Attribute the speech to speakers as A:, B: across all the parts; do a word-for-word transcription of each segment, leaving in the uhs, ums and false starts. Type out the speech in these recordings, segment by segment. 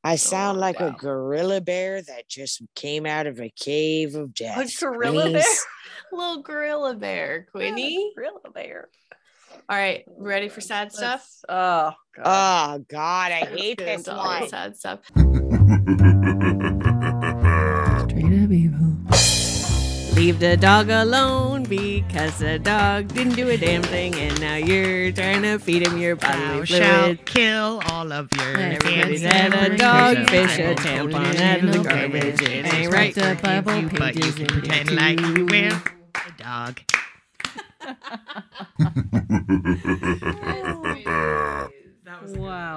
A: I sound
B: Oh,
A: like
B: wow.
A: a gorilla bear that just came out of a cave of death.
B: A gorilla bear?
A: Quinny's-
B: Little gorilla bear, Quinny.
C: Yeah, gorilla bear.
B: All right, ready for sad stuff?
C: Let's- Oh, God.
A: Oh, God, I
B: Let's
A: hate
B: get
A: this
B: into all the
A: one.
B: sad stuff.
D: Straight up evil.
B: Leave the dog alone because the dog didn't do a damn thing, and now you're trying to feed him your
E: Thou
B: bodily
E: shalt
B: fluid.
E: kill all of your
D: And
B: Everybody's
E: kids.
B: had a dog, fish, a tampon out of the garbage. It
E: It's
B: ain't
E: right
B: right.
D: The Bible
E: you, but you
D: pages
E: can
D: in
E: pretend
D: there
E: like
D: too.
E: you will. A dog.
D: Wow.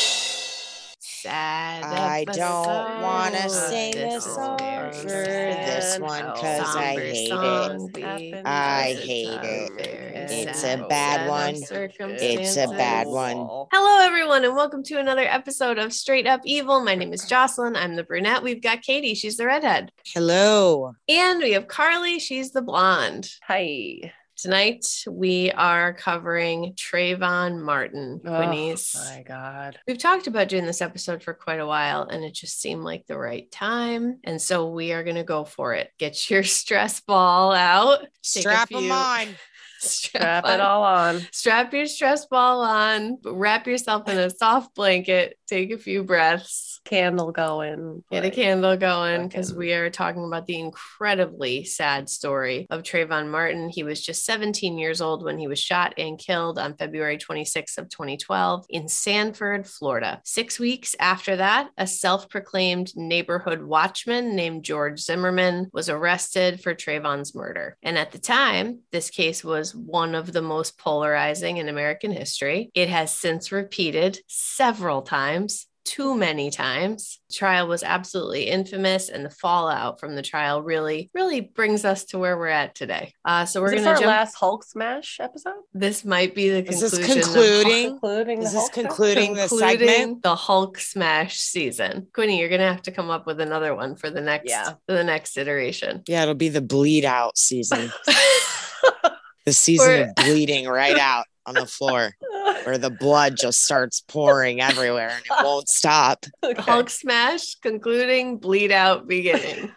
B: Sad.
A: I don't want to
B: episode.
A: sing a
B: This is
A: song
B: very
A: for
B: sad.
A: this one because I
B: Somber
A: hate
B: song
A: it.
B: be-
C: Happens
A: I
B: because
A: hate
B: it's a
A: it.
B: very
A: It's
B: sad
A: a bad
B: set of
A: one.
B: circumstances.
A: It's a bad one.
B: Hello, everyone, and welcome to another episode of Straight Up Evil. My name is Jocelyn. I'm the brunette. We've got Katie. She's the redhead.
A: Hello.
B: And we have Carly. She's the blonde.
C: Hi.
B: Tonight, we are covering Trayvon Martin, Quinnies.
C: Oh, my God.
B: We've talked about doing this episode for quite a while, and it just seemed like the right time. And so we are going to go for it. Get your stress ball out. Take a
A: Strap them
B: few-
A: on.
B: Strap,
C: Strap it
B: on.
C: all on.
B: Strap your stress ball on. Wrap yourself in a soft blanket. Take a few breaths.
C: Candle going.
B: Get a
C: like,
B: candle going because
C: fucking-
B: we are talking about the incredibly sad story of Trayvon Martin. He was just seventeen years old when he was shot and killed on February twenty-sixth of twenty twelve in Sanford, Florida. Six weeks after that, a self-proclaimed neighborhood watchman named George Zimmerman was arrested for Trayvon's murder. And at the time, this case was one of the most polarizing in American history. It has since repeated several times. Too many times. The trial was absolutely infamous, and the fallout from the trial really, really brings us to where we're at today. Uh, so we're
C: Is this
B: going to
C: our
B: jump.
C: last Hulk smash episode?
B: This might be the
A: Is
B: conclusion.
A: this
B: of-
A: concluding?
C: Concluding
A: Is
C: the
A: this
C: Hulk smash?
A: concluding the
B: concluding
A: segment?
B: the Hulk smash season. Quinny, you're going to have to come up with another one for the next,
C: Yeah.
B: for the next iteration.
A: Yeah, it'll be the bleed out season. The season
B: We're-
A: of bleeding right out on the floor where the blood just starts pouring everywhere and it won't stop.
C: Okay.
B: Hulk smash, concluding, bleed out, beginning.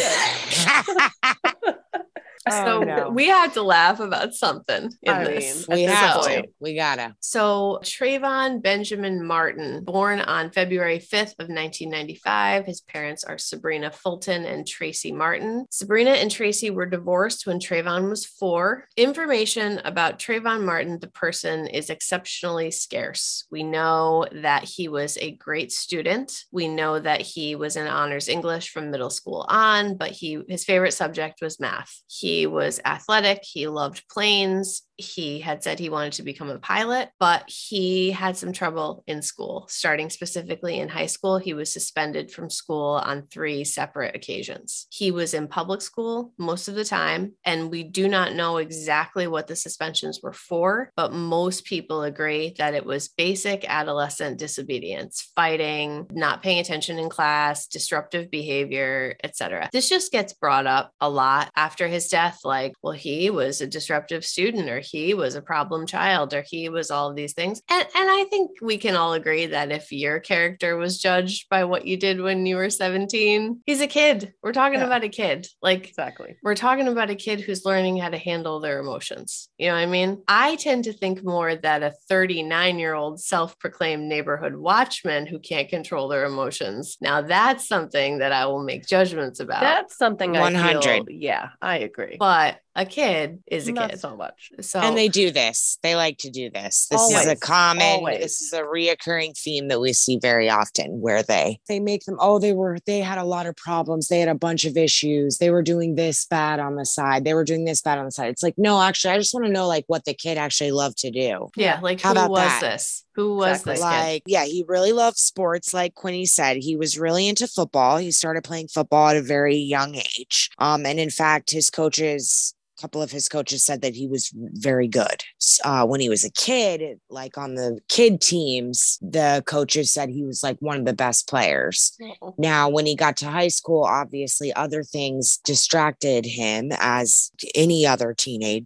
B: So
C: Oh, no.
B: we had to laugh about something in
C: I
B: this.
C: mean,
A: we
C: at this
A: have
B: point.
A: to. We gotta.
B: So Trayvon Benjamin Martin, born on February fifth of nineteen ninety-five. His parents are Sabrina Fulton and Tracy Martin. Sabrina and Tracy were divorced when Trayvon was four. Information about Trayvon Martin, the person, is exceptionally scarce. We know that he was a great student. We know that he was in honors English from middle school on, but he his favorite subject was math. He was athletic. He loved planes. He had said he wanted to become a pilot, but he had some trouble in school. Starting specifically in high school, he was suspended from school on three separate occasions. He was in public school most of the time, and we do not know exactly what the suspensions were for, but most people agree that it was basic adolescent disobedience, fighting, not paying attention in class, disruptive behavior, et cetera. This just gets brought up a lot after his death, like, well, he was a disruptive student, or he was a problem child, or he was all of these things. And, and I think we can all agree that if your character was judged by what you did when you were seventeen, he's a kid. We're talking
C: Yeah.
B: about a kid. Like,
C: Exactly.
B: we're talking about a kid who's learning how to handle their emotions. You know what I mean? I tend to think more that a thirty-nine year old self-proclaimed neighborhood watchman who can't control their emotions. Now that's something that I will make judgments about.
C: That's something I
A: one hundred.
C: feel, yeah, I agree.
B: but a kid is a
C: Not
B: kid.
C: so much.
B: So
A: And they do this. They like to do this. This is a
C: Always.
A: common,
C: Always.
A: this is a reoccurring theme that we see very often where they they make them, oh, they were they had a lot of problems. They had a bunch of issues. They were doing this bad on the side. They were doing this bad on the side. It's like, no, actually, I just want to know like what the kid actually loved to do.
B: yeah, like
A: How
B: who
A: about
B: was
A: that?
B: this? Who was
C: Exactly.
B: this kid?
A: Like, yeah, he really loved sports. Like Quinny said, he was really into football. He started playing football at a very young age. Um, and in fact, his coaches, a couple of his coaches said that he was very good. Uh, when he was a kid, like on the kid teams, the coaches said he was like one of the best players.
C: Oh.
A: Now, when he got to high school, obviously other things distracted him as any other teenage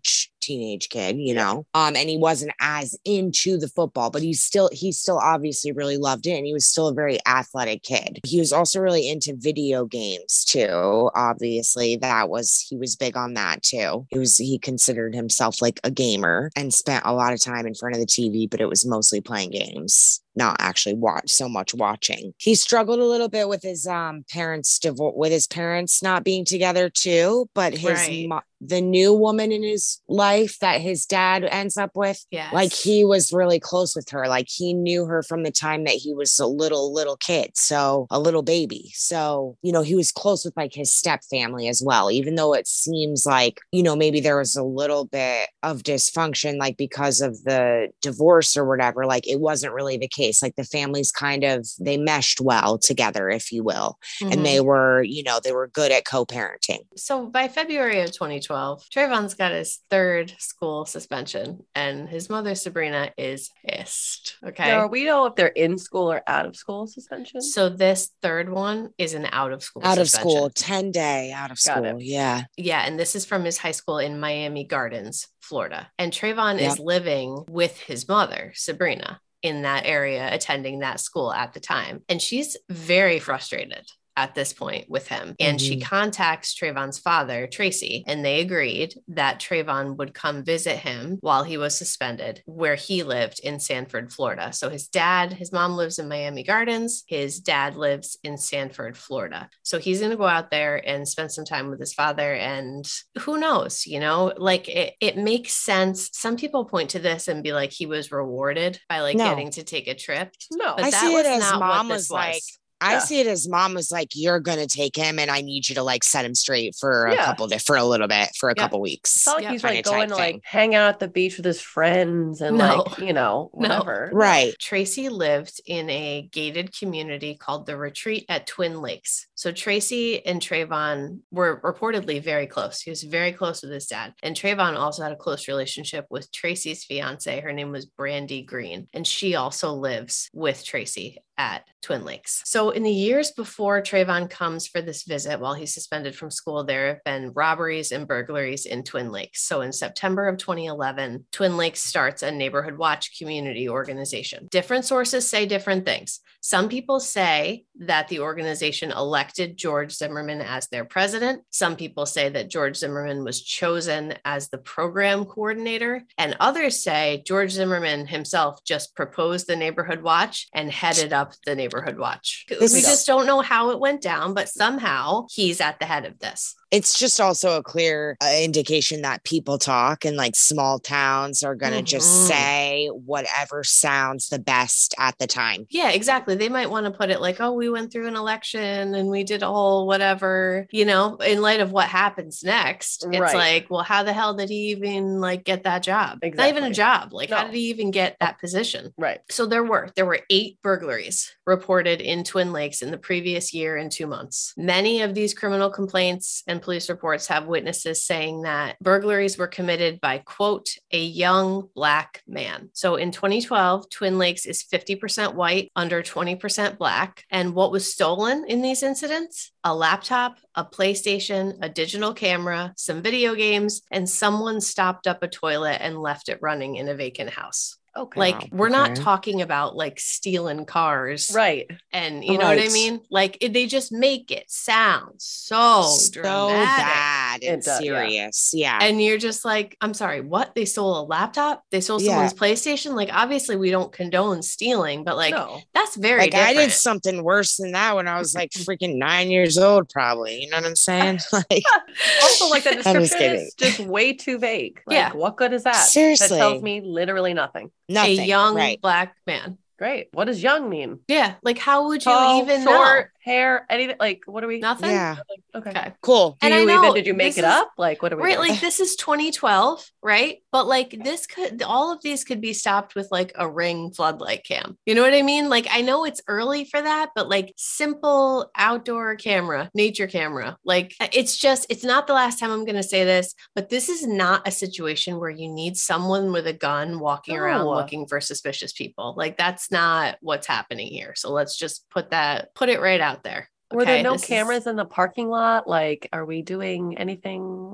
A: teenage kid, you know, um, and he wasn't as into the football, but he's still, he still obviously really loved it. And he was still a very athletic kid. He was also really into video games too. Obviously that was, he was big on that too. He was, he considered himself like a gamer and spent a lot of time in front of the T V, but it was mostly playing games, not actually watch so much watching. He struggled a little bit with his um parents divorce, with his parents not being together too, but his
B: Right.
A: mo- the new woman in his life that his dad ends up with,
B: Yes.
A: like he was really close with her. Like he knew her from the time that he was a little little kid, so a little baby. So, you know, he was close with like his step family as well, even though it seems like, you know, maybe there was a little bit of dysfunction like because of the divorce or whatever. Like it wasn't really the case. Like the families kind of, they meshed well together, if you will.
B: Mhm.
A: And they were, you know, they were good at co-parenting.
B: So by February of twenty twelve, Trayvon's got his third school suspension, and his mother, Sabrina, is pissed. Okay.
C: Now, we know if they're in school or out of school suspension.
B: So this third one is an out of school
A: Out of
B: suspension.
A: school, ten day out of
C: Got
A: school.
C: it.
A: Yeah.
B: Yeah, and this is from his high school in Miami Gardens, Florida. And Trayvon
A: Yep.
B: is living with his mother, Sabrina, in that area, attending that school at the time. And she's very frustrated at this point with him. And she
A: Mhm.
B: contacts Trayvon's father, Tracy, and they agreed that Trayvon would come visit him while he was suspended, where he lived in Sanford, Florida. So his dad, his mom lives in Miami Gardens. His dad lives in Sanford, Florida. So he's going to go out there and spend some time with his father. And who knows, you know, like it, it makes sense. Some people point to this and be like, he was rewarded by like
A: No.
B: getting to take a trip.
C: No.
B: But
A: I
B: that
A: see it
B: was
A: as
B: not
A: mom
B: what this
A: was like,
B: was.
A: I
C: Yeah.
A: see it as mom was like, you're going to take him and I need you to like set him straight for a
C: Yeah.
A: couple, di- for a little bit, for a
B: Yeah.
A: couple weeks.
C: It's not like
B: Yeah.
C: he's
A: Kinda
C: like going
A: type
C: to
A: thing.
C: like hang out at the beach with his friends and
B: No.
C: like, you know,
B: No.
C: whatever.
A: Right.
B: Tracy lived in a gated community called the Retreat at Twin Lakes. So Tracy and Trayvon were reportedly very close. He was very close with his dad. And Trayvon also had a close relationship with Tracy's fiance. Her name was Brandy Green. And she also lives with Tracy at Twin Lakes. So in the years before Trayvon comes for this visit while he's suspended from school, there have been robberies and burglaries in Twin Lakes. So in September of twenty eleven, Twin Lakes starts a neighborhood watch community organization. Different sources say different things. Some people say that the organization elected George Zimmerman as their president. Some people say that George Zimmerman was chosen as the program coordinator. And others say George Zimmerman himself just proposed the neighborhood watch and headed up the neighborhood watch.
A: This
B: we
A: is-
B: just don't know how it went down, but somehow he's at the head of this.
A: It's just also a clear uh, indication that people talk and like small towns are going to
B: Mhm.
A: just say whatever sounds the best at the time.
B: Yeah, exactly. They might want to put it like, oh, we went through an election and we did a whole whatever, you know, in light of what happens next. It's
C: Right.
B: like, well, how the hell did he even like get that job? Not even a
C: Exactly.
B: job. Like, how
C: No.
B: did he even get that position?
C: Right.
B: So there were there were eight burglaries reported in Twin Lakes in the previous year and two months. Many of these criminal complaints and police reports have witnesses saying that burglaries were committed by, quote, a young black man. So in twenty twelve, Twin Lakes is fifty percent white, under twenty percent black. And what was stolen in these incidents? A laptop, a PlayStation, a digital camera, some video games, and someone stopped up a toilet and left it running in a vacant house.
C: Okay.
B: Like,
A: Wow,
B: we're not
A: okay.
B: talking about like stealing cars.
C: right.
B: And you know what I
A: Right.
B: mean? Like, it, they just make it sound so,
A: so
B: dramatic.
A: bad and
C: It does, yeah.
A: serious. Yeah.
B: And you're just like, I'm sorry, what? They stole a laptop? They stole
A: Yeah.
B: someone's PlayStation? Like, obviously, we don't condone stealing, but like,
C: no.
B: that's very
A: Like
B: different.
A: I did something worse than that when I was like freaking nine years old, probably. You know what I'm saying? Like
C: Also, like the
A: I'm just
C: description is
A: kidding.
C: just way too vague. Like,
B: Yeah.
C: what good is that?
A: Seriously.
C: That tells me literally nothing.
A: nothing.
B: a young
A: right.
B: black man.
C: Great. What does young mean?
B: Yeah. Like, how would you
C: Tall,
B: even
C: short, hair, anything? Like, what are we?
B: know? Nothing.
A: Yeah.
C: Okay.
B: Okay.
A: Cool.
C: Do
B: And I
C: you
B: know
C: even, did you make
B: this
C: it
B: is-
C: up? Like, what are we
B: Right,
C: doing?
B: like this is twenty twelve, right? But like this could, all of these could be stopped with like a Ring floodlight cam. You know what I mean? Like, I know it's early for that, but like simple outdoor camera, nature camera, like it's just, it's not the last time I'm going to say this, but this is not a situation where you need someone with a gun walking around
C: No.
B: looking for suspicious people. Like, that's not what's happening here. So let's just put that, put it right out there.
C: Were there
B: Okay,
C: no
B: this is-
C: cameras in the parking lot? Like, are we doing anything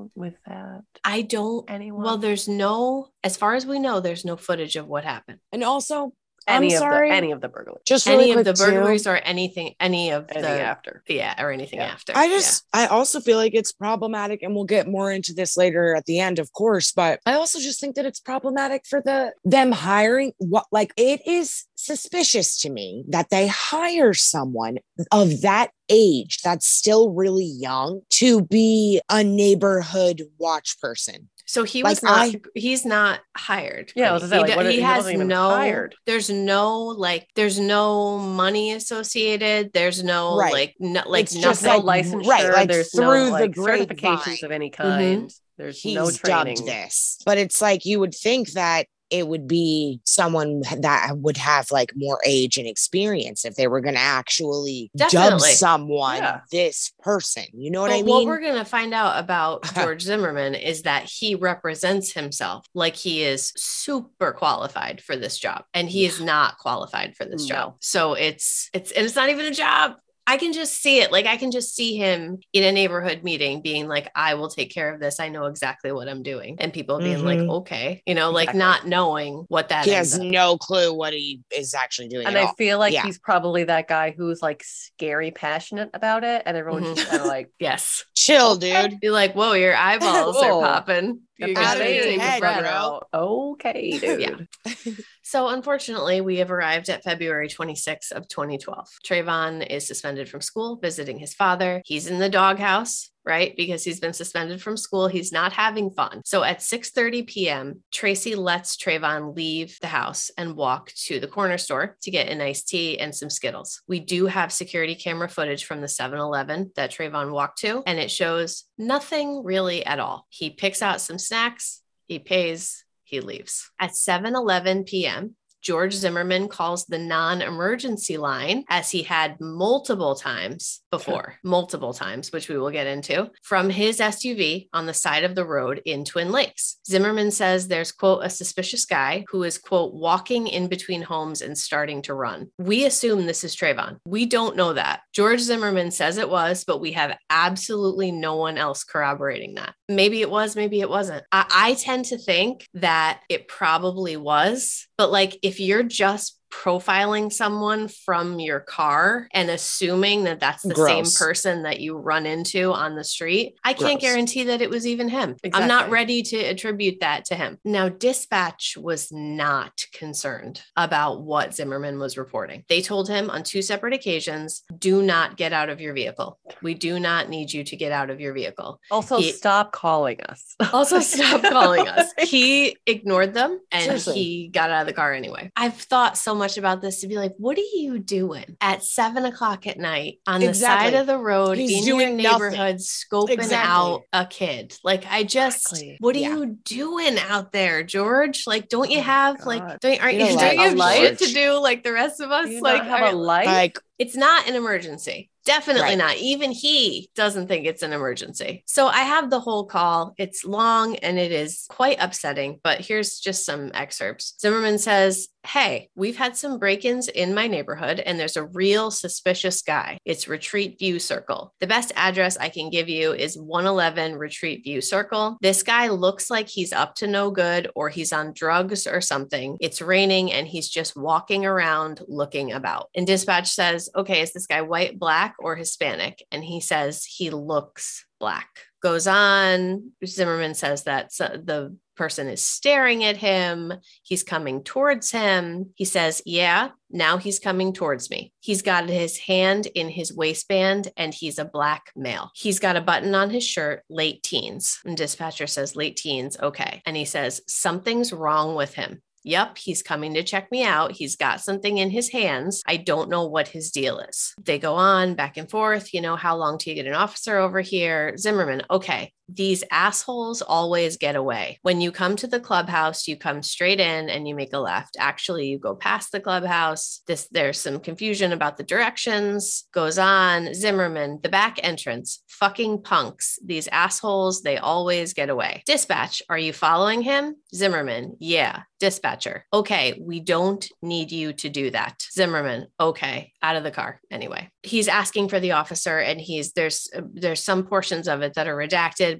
C: wrong with that?
B: I don't.
C: Anyone?
B: Well, there's no, as far as we know, there's no footage of what happened.
A: And also,
C: any
A: I'm
C: of
A: sorry,
C: the any of the burglaries.
A: just really
B: Any of
A: quick
B: the burglaries
A: too,
B: or anything, any of
C: Any
B: the,
C: after.
B: yeah, or anything
C: Yeah.
B: after.
A: I just, I also feel like it's problematic, and we'll get more into this later at the end, of course, but I also just think that it's problematic for the them hiring what, like, it is suspicious to me that they hire someone of that age that's still really young to be a neighborhood watch person.
B: So he
A: Like,
B: was not,
A: I-
B: he's not hired.
C: Yeah, I was
B: He,
C: gonna say, like,
B: do-
C: what-
B: he
C: he
B: has
C: wasn't even
B: no,
C: hired.
B: there's no, like, there's no money associated. There's no,
A: Right.
B: like, no, like
A: It's
B: nothing.
A: just
C: no
A: like,
C: licensure.
A: right, like
C: there's
A: through
C: no
A: the
C: like
A: grapevine.
C: certifications of any kind. There's
A: He's
C: no training.
A: dubbed this, but it's like you would think that it would be someone that would have like more age and experience if they were going to actually dub
B: Definitely.
A: someone
C: Yeah.
A: this person. You know what
B: But
A: I mean?
B: what we're going to find out about George Zimmerman is that he represents himself like he is super qualified for this job, and he is not qualified for this
C: No.
B: job. So it's, it's, and it's not even a job. I can just see it. Like, I can just see him in a neighborhood meeting being like, I will take care of this. I know exactly what I'm doing. And people being like,
A: Mhm.
B: okay, you know, like
C: Exactly.
B: not knowing what that
A: He
B: ends
A: has
B: up.
A: no clue what he is actually doing.
C: And
A: at
C: I
A: all.
C: feel like
A: Yeah.
C: he's probably that guy who's like scary passionate about it, and everyone's
B: Mhm.
C: just kind of like,
B: Yes.
A: Chill, dude.
B: You're like, whoa, your eyeballs are
C: Whoa.
B: popping. You
C: "That's
A: Out of
B: gotta
A: your
B: take a
A: head,
B: breath.
A: bro.
C: Okay, dude.
B: Yeah. So unfortunately, we have arrived at February twenty-sixth of twenty twelve. Trayvon is suspended from school, visiting his father. He's in the doghouse, right? Because he's been suspended from school. He's not having fun. So at six thirty p.m., Tracy lets Trayvon leave the house and walk to the corner store to get an iced tea and some Skittles. We do have security camera footage from the seven eleven that Trayvon walked to, and it shows nothing really at all. He picks out some snacks, he pays, he leaves. At seven eleven p.m., George Zimmerman calls the non-emergency line, as he had multiple times before, multiple times, which we will get into, from his S U V on the side of the road in Twin Lakes. Zimmerman says there's, quote, a suspicious guy who is, quote, walking in between homes and starting to run. We assume this is Trayvon. We don't know that. George Zimmerman says it was, but we have absolutely no one else corroborating that. Maybe it was, maybe it wasn't. I, I tend to think that it probably was, but like, if you're just profiling someone from your car and assuming that that's the
A: Gross.
B: same person that you run into on the street, I can't
A: Gross.
B: guarantee that it was even him. I'm not
C: Exactly.
B: ready to attribute that to him. Now, dispatch was not concerned about what Zimmerman was reporting. They told him on two separate occasions, do not get out of your vehicle. We do not need you to get out of your vehicle.
C: Also,
B: He-
C: stop calling us.
B: Also, stop calling us. He ignored them and
A: Seriously.
B: he got out of the car anyway. I've thought so much about this to be like, what are you doing at seven o'clock at night on the
A: Exactly.
B: side of the road
A: He's
B: in your
A: doing nothing.
B: neighborhood, scoping
A: Exactly.
B: out a kid? Like, I just,
C: Exactly.
B: what are
A: Yeah.
B: you doing out there, George? Like, don't you
C: Oh my
B: have like,
C: God.
B: don't, aren't
A: You
B: you,
A: know,
B: don't you
A: like,
B: have
A: a
B: shit
A: life?
B: to do like the rest of us?
C: Do you
B: like,
C: not have
B: are-
C: a life?
A: Like,
B: it's not an emergency. Definitely
A: Right.
B: not. Even he doesn't think it's an emergency. So I have the whole call. It's long and it is quite upsetting, but here's just some excerpts. Zimmerman says, hey, we've had some break-ins in my neighborhood and there's a real suspicious guy. It's Retreat View Circle. The best address I can give you is one eleven Retreat View Circle. This guy looks like he's up to no good or he's on drugs or something. It's raining and he's just walking around looking about. And dispatch says, okay, is this guy white, black, or Hispanic? And he says he looks black. Goes on. Zimmerman says that so- the person is staring at him. He's coming towards him. He says, yeah, now he's coming towards me. He's got his hand in his waistband and he's a black male. He's got a button on his shirt, late teens. And dispatcher says, late teens. Okay. And he says, something's wrong with him. Yep, he's coming to check me out. He's got something in his hands. I don't know what his deal is. They go on back and forth. You know, how long till you get an officer over here? Zimmerman, okay. These assholes always get away. When you come to the clubhouse, you come straight in and you make a left. Actually, you go past the clubhouse. This, there's some confusion about the directions. Goes on. Zimmerman, the back entrance. Fucking punks. These assholes, they always get away. Dispatch, are you following him? Zimmerman, yeah. Dispatcher, okay, we don't need you to do that. Zimmerman, okay, out of the car. Anyway, he's asking for the officer and he's there's there's some portions of it that are redacted,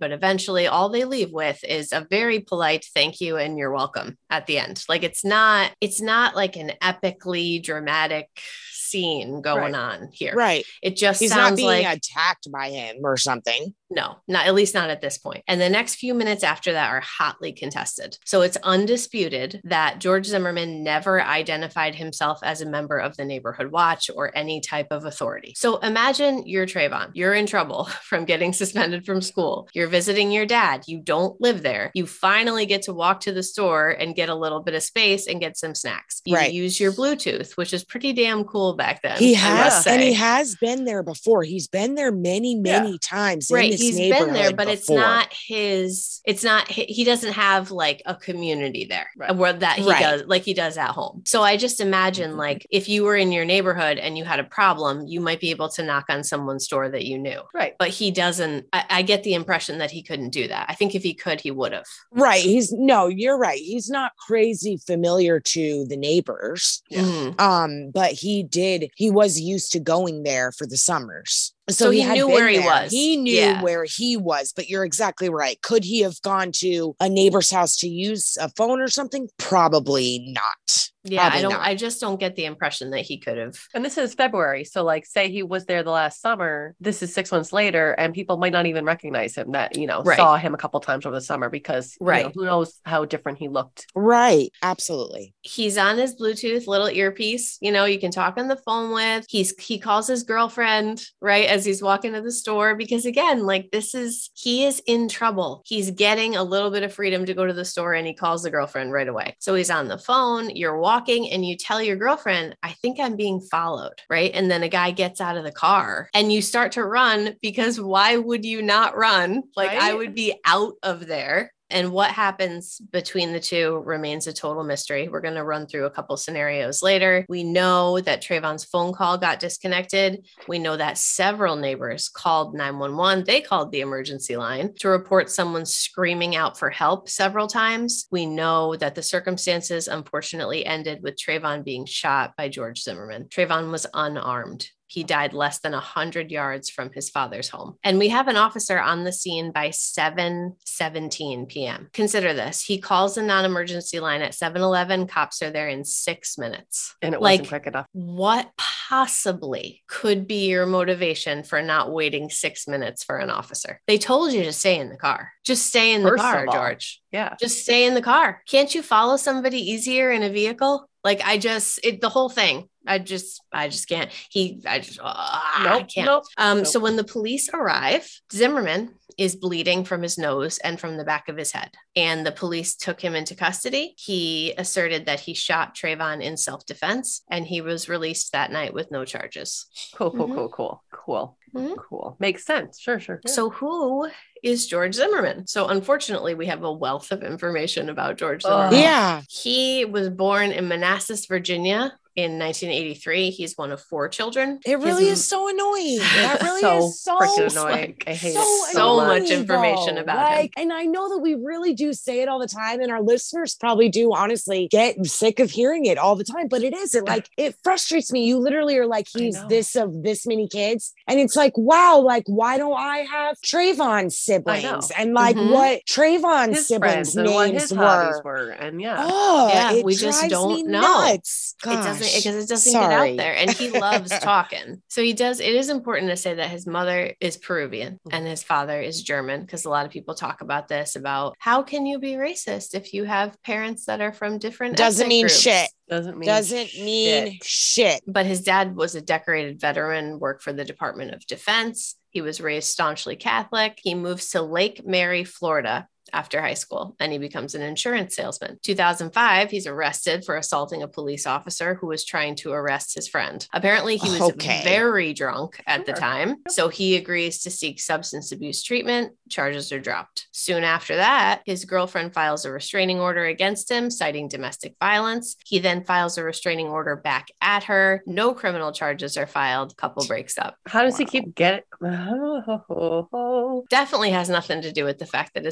B: but eventually all they leave with is a very polite thank you and you're welcome at the end. Like it's not, it's not like an epically dramatic scene going
C: Right.
B: on here.
A: Right.
B: It just
A: He's
B: sounds
A: not being
B: like
A: attacked by him or something.
B: no, not at least not at this point. And the next few minutes after that are hotly contested. So it's undisputed that George Zimmerman never identified himself as a member of the Neighborhood Watch or any type of authority. So imagine you're Trayvon. You're in trouble from getting suspended from school. You're visiting your dad. You don't live there. You finally get to walk to the store and get a little bit of space and get some snacks. You
A: Right.
B: use your Bluetooth, which is pretty damn cool back then.
A: He
B: I
A: has,
B: must
A: and he
B: say.
A: has been there before. He's been there many, many times. In
B: Right.
A: this
B: He's been there,
A: neighborhood
B: but it's
A: before.
B: not his, it's not, he he doesn't have like a community there
C: Right.
B: where that he
A: Right.
B: does, like he does at home. So I just imagine like if you were in your neighborhood and you had a problem, you might be able to knock on someone's door that you knew.
C: Right.
B: But he doesn't, I, I get the impression that he couldn't do that. I think if he could, he would have.
A: Right. He's no, you're right. He's not crazy familiar to the neighbors.
C: Yeah.
B: Mhm.
A: Um, but he did, he was used to going there for the summers. So,
B: So he
A: had
B: knew
A: been
B: where he
A: there.
B: was.
A: He knew
B: Yeah.
A: where he was, but you're exactly right. Could he have gone to a neighbor's house to use a phone or something? Probably not.
B: Yeah.
A: Probably
B: I don't,
A: not.
B: I just don't get the impression that he could have.
C: And this is February. So like say he was there the last summer, this is six months later, and people might not even recognize him that, you know,
B: Right.
C: saw him a couple times over the summer because you know,
B: Right.
C: who knows how different he looked.
A: Right. Absolutely.
B: He's on his Bluetooth little earpiece, you know, you can talk on the phone with. He's he calls his girlfriend, right, as he's walking to the store because again, like this is he is in trouble. He's getting a little bit of freedom to go to the store and he calls the girlfriend right away. So he's on the phone, you're walking and you tell your girlfriend, "I think I'm being followed," right? And then a guy gets out of the car and you start to run because why would you not run? Like I
C: Right?
B: would be out of there. And what happens between the two remains a total mystery. We're going to run through a couple scenarios later. We know that Trayvon's phone call got disconnected. We know that several neighbors called nine one one. They called the emergency line to report someone screaming out for help several times. We know that the circumstances unfortunately ended with Trayvon being shot by George Zimmerman. Trayvon was unarmed. He died less than one hundred yards from his father's home. And we have an officer on the scene by seven seventeen p.m. Consider this. He calls the non-emergency line at seven eleven. Cops are there in six minutes.
C: And it
B: Like,
C: wasn't quick enough.
B: What possibly could be your motivation for not waiting six minutes for an officer? They told you to stay in the car. Just stay in the
C: First
B: car,
C: of all.
B: George.
C: Yeah.
B: Just stay in the car. Can't you follow somebody easier in a vehicle? Like I just, it, the whole thing. I just, I just can't. He, I just, uh, I
C: Nope.
B: can't.
C: Nope.
B: Um,
C: Nope.
B: So when the police arrive, Zimmerman is bleeding from his nose and from the back of his head. And the police took him into custody. He asserted that he shot Trayvon in self-defense and he was released that night with no charges.
C: Cool, cool,
B: Mhm.
C: cool, cool, cool,
B: Mhm.
C: cool. Makes sense. Sure, sure. Yeah.
B: So who is George Zimmerman? So unfortunately, we have a wealth of information about George
C: Oh.
B: Zimmerman.
A: Yeah.
B: He was born in Manassas, Virginia in nineteen eighty-three. He's one of four children.
A: It really
B: His-
A: is so annoying. That really
C: so
A: is so
C: freaking
A: so
C: annoying. I hate
A: so
C: it
B: so
A: annoying,
B: much information
A: though.
B: about him.
A: like, And I know that we really do say it all the time, and our listeners probably do honestly get sick of hearing it all the time. But it is it like it frustrates me. You literally are like,
C: I
A: he's
C: know.
A: this of this many kids, and it's like, wow, like why don't I have Trayvon's siblings and like
B: Mhm.
A: what Trayvon's
C: his
A: siblings'
C: friends and what
A: names
C: his hobbies
A: were?
C: were. And yeah.
A: Oh,
B: Yeah,
A: it
B: we just
A: drives
B: don't
A: me
B: know.
A: nuts.
B: It doesn't
A: Gosh,
B: because it doesn't get
A: sorry.
B: out there. And he loves talking. So he does. It is important to say that his mother is Peruvian and his father is German, because a lot of people talk about this about how can you be racist if you have parents that are from different
A: Doesn't
B: ethnic
A: mean
B: groups?
A: shit.
C: Doesn't mean
A: Doesn't mean
C: shit.
A: shit.
B: But his dad was a decorated veteran, worked for the Department of Defense. He was raised staunchly Catholic. He moves to Lake Mary, Florida after high school, and he becomes an insurance salesman. two thousand five, he's arrested for assaulting a police officer who was trying to arrest his friend. Apparently, he was
A: Okay.
B: very drunk at the
C: Sure.
B: time, so he agrees to seek substance abuse treatment. Charges are dropped. Soon after that, his girlfriend files a restraining order against him, citing domestic violence. He then files a restraining order back at her. No criminal charges are filed. Couple breaks up.
C: How does he
A: Wow.
C: keep getting?
B: Definitely has nothing to do with the fact that his father worked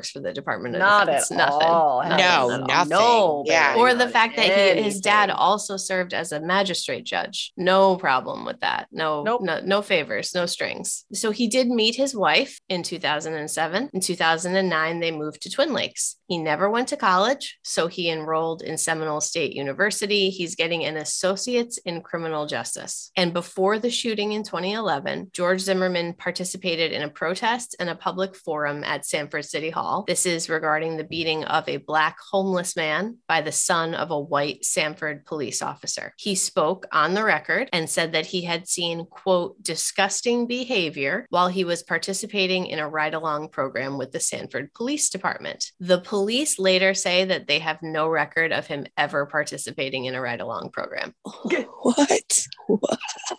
B: works for the Department of
C: Not
B: Defense.
C: at
B: Nothing.
C: all.
B: Nothing
A: No,
B: at all.
A: nothing.
C: No,
A: Yeah.
B: Or the fact that he, his dad
C: anything.
B: also served as a magistrate judge. No problem with that. No,
C: Nope.
B: no, no favors, no strings. So he did meet his wife in two thousand seven. In two thousand nine, they moved to Twin Lakes. He never went to college, so he enrolled in Seminole State University. He's getting an associate's in criminal justice. And before the shooting in twenty eleven, George Zimmerman participated in a protest and a public forum at Sanford City Hall. This is regarding the beating of a Black homeless man by the son of a white Sanford police officer. He spoke on the record and said that he had seen, quote, disgusting behavior while he was participating in a ride-along program with the Sanford Police Department. The police later say that they have no record of him ever participating in a ride-along program.
A: What? What?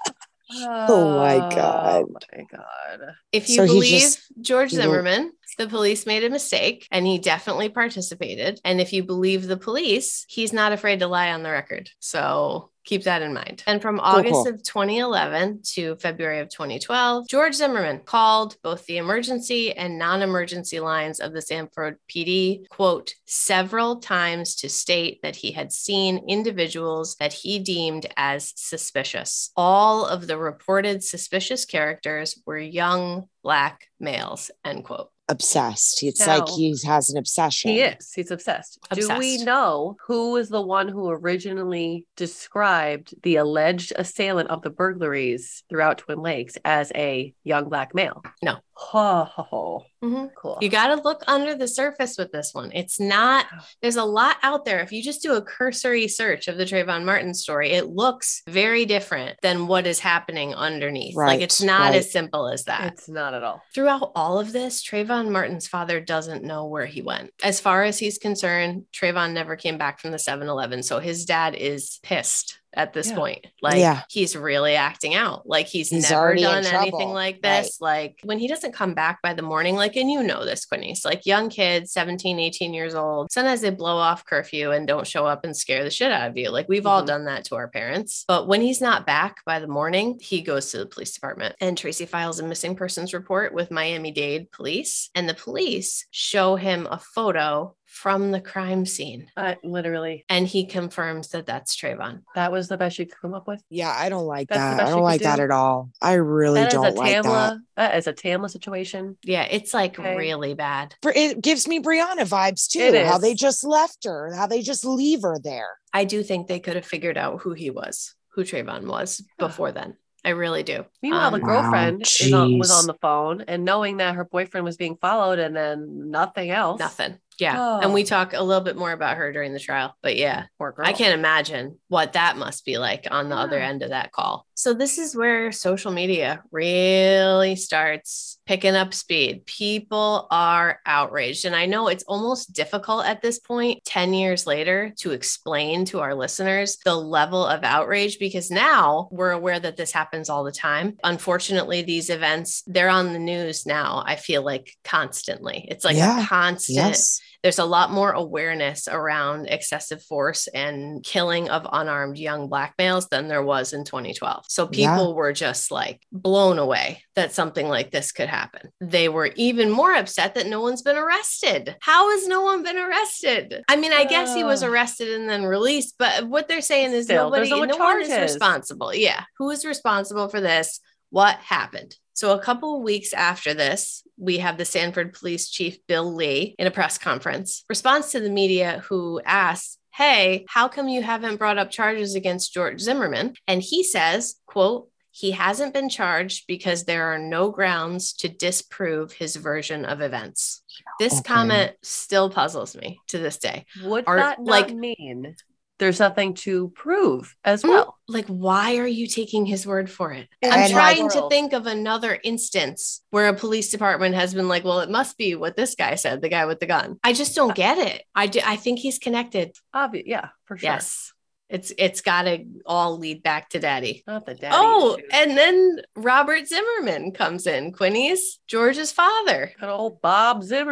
A: Oh my God.
C: Oh my God.
B: If you
A: So he
B: believe
A: just-
B: George
A: he will-
B: Zimmerman, the police made a mistake and he definitely participated. And if you believe the police, he's not afraid to lie on the record. So keep that in mind. And from August
A: cool.
B: of twenty eleven to February of twenty twelve, George Zimmerman called both the emergency and non-emergency lines of the Sanford P D, quote, several times to state that he had seen individuals that he deemed as suspicious. All of the reported suspicious characters were young Black males, end quote.
A: Obsessed. It's
C: No.
A: like he has an obsession.
C: He is. He's obsessed. Do we
B: Obsessed.
C: know who was the one who originally described the alleged assailant of the burglaries throughout Twin Lakes as a young Black male?
B: No.
C: Ho, ho, ho.
B: Mhm.
C: Cool.
B: You got to look under the surface with this one. It's not, there's a lot out there. If you just do a cursory search of the Trayvon Martin story, it looks very different than what is happening underneath. Like
A: Right,
B: it's not
A: right.
B: as simple as that.
C: It's not at all.
B: Throughout all of this, Trayvon Martin's father doesn't know where he went. As far as he's concerned, Trayvon never came back from the seven eleven. So his dad is pissed at this
C: Yeah.
B: point. Like
A: Yeah.
B: he's really acting out. Like he's,
A: He's
B: never
A: already in
B: done anything
A: trouble.
B: like this. Like when he doesn't come back by the morning, like, and you know this, Quinnies, like young kids, seventeen, eighteen years old, sometimes they blow off curfew and don't show up and scare the shit out of you. Like we've all
C: Mhm.
B: done that to our parents. But when he's not back by the morning, he goes to the police department and Tracy files a missing persons report with Miami-Dade police. And the police show him a photo from the crime scene.
C: I literally,
B: And he confirms that that's Trayvon.
C: that was the best you could come up with.
A: Yeah, I don't like
C: That's the
A: that.
C: best
A: I
C: you
A: don't
C: could
A: like that
C: do?
A: at all. I really
C: That is
A: don't
C: a
A: like that.
C: Tamla. That is a Tamla situation.
B: Yeah, it's like
C: Okay.
B: really bad.
A: For- It gives me Brianna vibes too.
C: It
A: How
C: is.
A: they just left her, how they just leave her there.
B: I do think they could have figured out who he was, who Trayvon was before then. I really do.
C: Meanwhile, the
B: Um,
A: Wow,
C: girlfriend is on, was
A: jeez.
C: on the phone and knowing that her boyfriend was being followed and then nothing else.
B: Nothing. Yeah.
C: Oh.
B: And we talk a little bit more about her during the trial. But yeah,
C: Poor girl.
B: I can't imagine what that must be like on the other
C: Yeah.
B: end of that call. So this is where social media really starts picking up speed. People are outraged. And I know it's almost difficult at this point, ten years later, to explain to our listeners the level of outrage because now we're aware that this happens all the time. Unfortunately, these events, they're on the news now, I feel like constantly. It's like
A: Yeah.
B: a constant
A: Yes.
B: there's a lot more awareness around excessive force and killing of unarmed young Black males than there was in twenty twelve. So people
A: Yeah.
B: were just like blown away that something like this could happen. They were even more upset that no one's been arrested. How has no one been arrested? I mean, I guess he was
C: Ugh.
B: arrested and then released, but what they're saying is
C: Still,
B: nobody,
C: there's no
B: no one is
C: charges.
B: responsible. Yeah. Who is responsible for this? What happened? So a couple of weeks after this, we have the Sanford Police Chief Bill Lee in a press conference responds to the media who asks, hey, how come you haven't brought up charges against George Zimmerman? And he says, quote, he hasn't been charged because there are no grounds to disprove his version of events. This
A: Okay.
B: comment still puzzles me to this day.
C: Would
B: Are-
C: that not
B: like-
C: mean there's nothing to prove as
B: Mm,
C: well?
B: Like, why are you taking his word for it?
C: In
B: I'm
A: And,
B: trying
C: like-
B: to think of another instance where a police department has been like, well, it must be what this guy said, the guy with the gun. I just don't get it. I, do, I think he's connected.
C: Obvious, yeah, for sure.
B: Yes. It's it's got to all lead back to daddy.
C: Not the daddy.
B: Oh,
C: issues.
B: and then Robert Zimmerman comes in, Quinny's George's father.
C: Good old Bob Zimmerman.